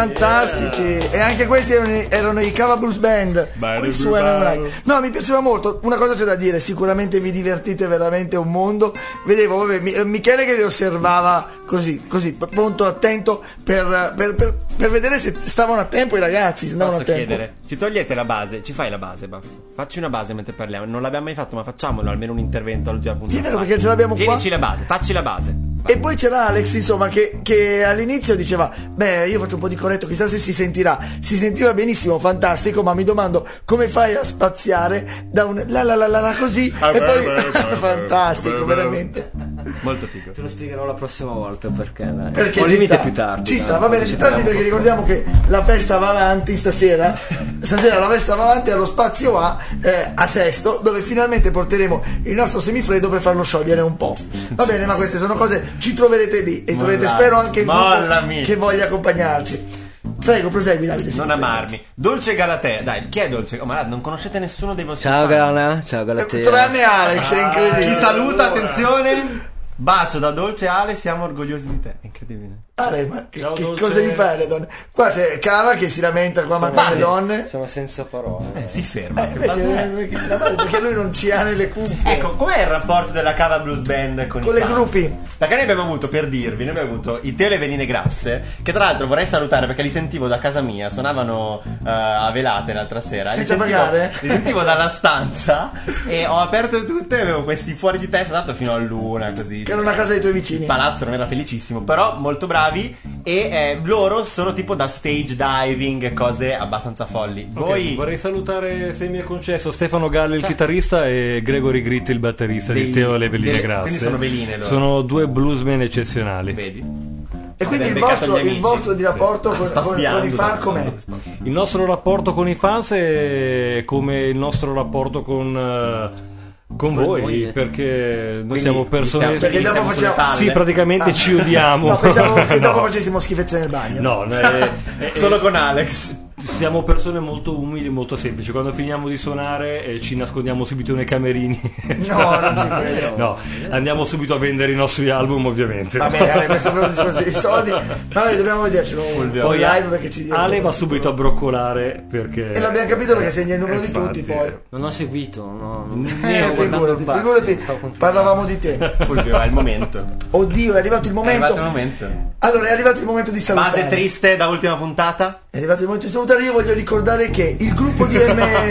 fantastici. E anche questi erano, erano i Cava Blues Band qui su M V Night. No, mi piaceva molto. Una cosa c'è da dire, sicuramente vi divertite veramente un mondo. Vedevo vabbè, Mi- Michele che li osservava così, così, pronto, attento per, per, per, per vedere se stavano a tempo i ragazzi, se andavano Posso a tempo. chiedere, ci togliete la base? Ci fai la base, Baffo? Facci una base mentre parliamo. Non l'abbiamo mai fatto, ma facciamolo almeno un intervento all'ultima puntata. Sì, è vero, perché ce l'abbiamo qua. Chiedici la base, facci la base. E poi c'era Alex, insomma, che, che all'inizio diceva: beh, io faccio un po' di corretto, chissà se si sentirà. Si sentiva benissimo, fantastico, ma mi domando come fai a spaziare da un la la la la, la così Ah, e beh, poi beh, beh, fantastico, beh, beh. veramente. Molto figo. Te lo spiegherò la prossima volta perché, dai. Perché Ho ci limite sta, più tardi. ci dai. sta, va bene, ci tardi perché ricordiamo che la festa va avanti stasera. Stasera la festa va avanti allo Spazio A, eh, a Sesto, dove finalmente porteremo il nostro semifreddo per farlo sciogliere un po'. Va bene, ma queste sono cose, ci troverete lì e troverete, Mollami, spero, anche il gruppo mollami. che voglia accompagnarci. Prego, prosegui, Davide. sì. Non amarmi. Dolce Galatea. Dai, chi è Dolce? Oh, ma non conoscete nessuno dei vostri Ciao fan? Gala, ciao Galatea. Eh, tranne Alex, è Ah, incredibile. Chi saluta, attenzione. Bacio da Dolce Ale, siamo orgogliosi di te. È incredibile. Ale, ma che, Ciao, che Dolce. cosa gli fai alle donne? Qua c'è Cava che si lamenta, qua mancano le donne. Sono senza parole. Eh, si ferma. Eh, Che beh, base sì, è? perché, perché lui non ci ha nelle cuffie. Ecco, com'è il rapporto della Cava Blues Band con, Con i le fans? gruppi. Perché noi abbiamo avuto, per dirvi, noi abbiamo avuto i Teo e le Veline Grasse, che tra l'altro vorrei salutare perché li sentivo da casa mia, suonavano eh, a velate l'altra sera. Li Senza sentivo, pagare? li sentivo dalla stanza e ho aperto tutte e avevo questi fuori di testa, dato fino a l'una, così. Che era una casa dei tuoi vicini. Il palazzo non era felicissimo, però molto bravi e eh, loro sono tipo da stage diving e cose abbastanza folli. Ok, Voi vorrei salutare, se mi è concesso, Stefano Galli il chitarrista e Gregory Gritti il batterista Dei- di Teo e le Veline delle- Grasse. quindi sono veline loro. Sono due bluesmen eccezionali. vedi? E quindi Avete il beccato vostro, gli il amici? vostro di rapporto Sì. con, Sta con- con i sviando fan da- com'è? Il nostro rapporto con i fans è come il nostro rapporto con, eh, con voi, voi. perché noi Quindi siamo persone. vi stiamo- Perché vi dopo stiamo sulle facciamo- palle. Sì, praticamente ci odiamo. No, pensavo che dopo No. facessimo schifezze nel bagno. No, eh, eh, Solo con Alex. siamo persone molto umili, molto semplici. Quando finiamo di suonare eh, ci nascondiamo subito nei camerini. No, non ci credo. No, andiamo subito a vendere i nostri album, ovviamente. Vabbè, vabbè, questo è proprio un discorso dei soldi. Vabbè, dobbiamo vedercelo Fulvio. poi live perché ci Ale va subito a broccolare perché. E l'abbiamo capito perché segna il numero di Infatti. tutti poi. Non ho seguito, no. non- Eh, stavo guardando figurati, il Buffy, figurati, stavo continuando. parlavamo di te. Fulvio, è il momento. Oddio, è arrivato il È momento. arrivato il momento. Allora, è arrivato il momento di salutare. Base triste da ultima puntata. È arrivato il momento di salutare. Io voglio ricordare che il gruppo di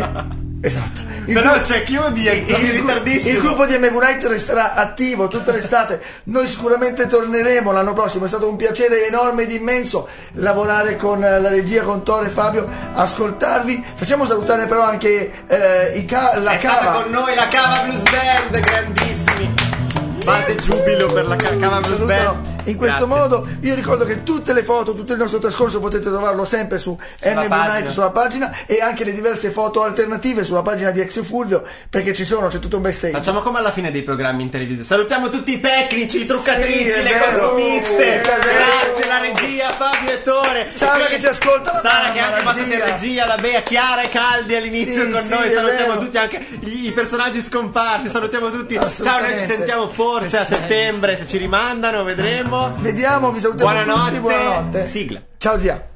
M. Esatto. Il Però gru- c'è chiudi, il, è il, gru- ritardissimo. il gruppo di M V Night resterà attivo tutta l'estate. Noi sicuramente torneremo l'anno prossimo. È stato un piacere enorme ed immenso lavorare con la regia, con Tore e Fabio, ascoltarvi. Facciamo salutare però anche eh, i ca- la È stata Cava. con noi la Cava Blues Band, grandissimi. Base giubilo per la Ca- Cava Blues Salutano Band. in questo Grazie. modo. Io ricordo che tutte le foto, tutto il nostro trascorso potete trovarlo sempre su Sulla M V pagina. Night sulla pagina, e anche le diverse foto alternative sulla pagina di Ex Fulvio, perché ci sono, c'è tutto un backstage. Facciamo come alla fine dei programmi in televisione. Salutiamo tutti i tecnici, i truccatrici, Sì, è le vero. costumiste. È vero. Grazie, la regia, Fabio e Tore. Sara E che ci ascolta, la Sara che ha mamma, anche la fatto in zia. regia, la Bea, Chiara e Caldi all'inizio Sì, con sì, noi. è Salutiamo vero. tutti, anche i, i personaggi scomparsi. Salutiamo tutti. Ciao, noi ci Assolutamente. sentiamo forse a settembre. Se ci rimandano, vedremo. Vediamo, vi salutiamo tutti, Buonanotte. buonanotte. Sigla. Ciao zia.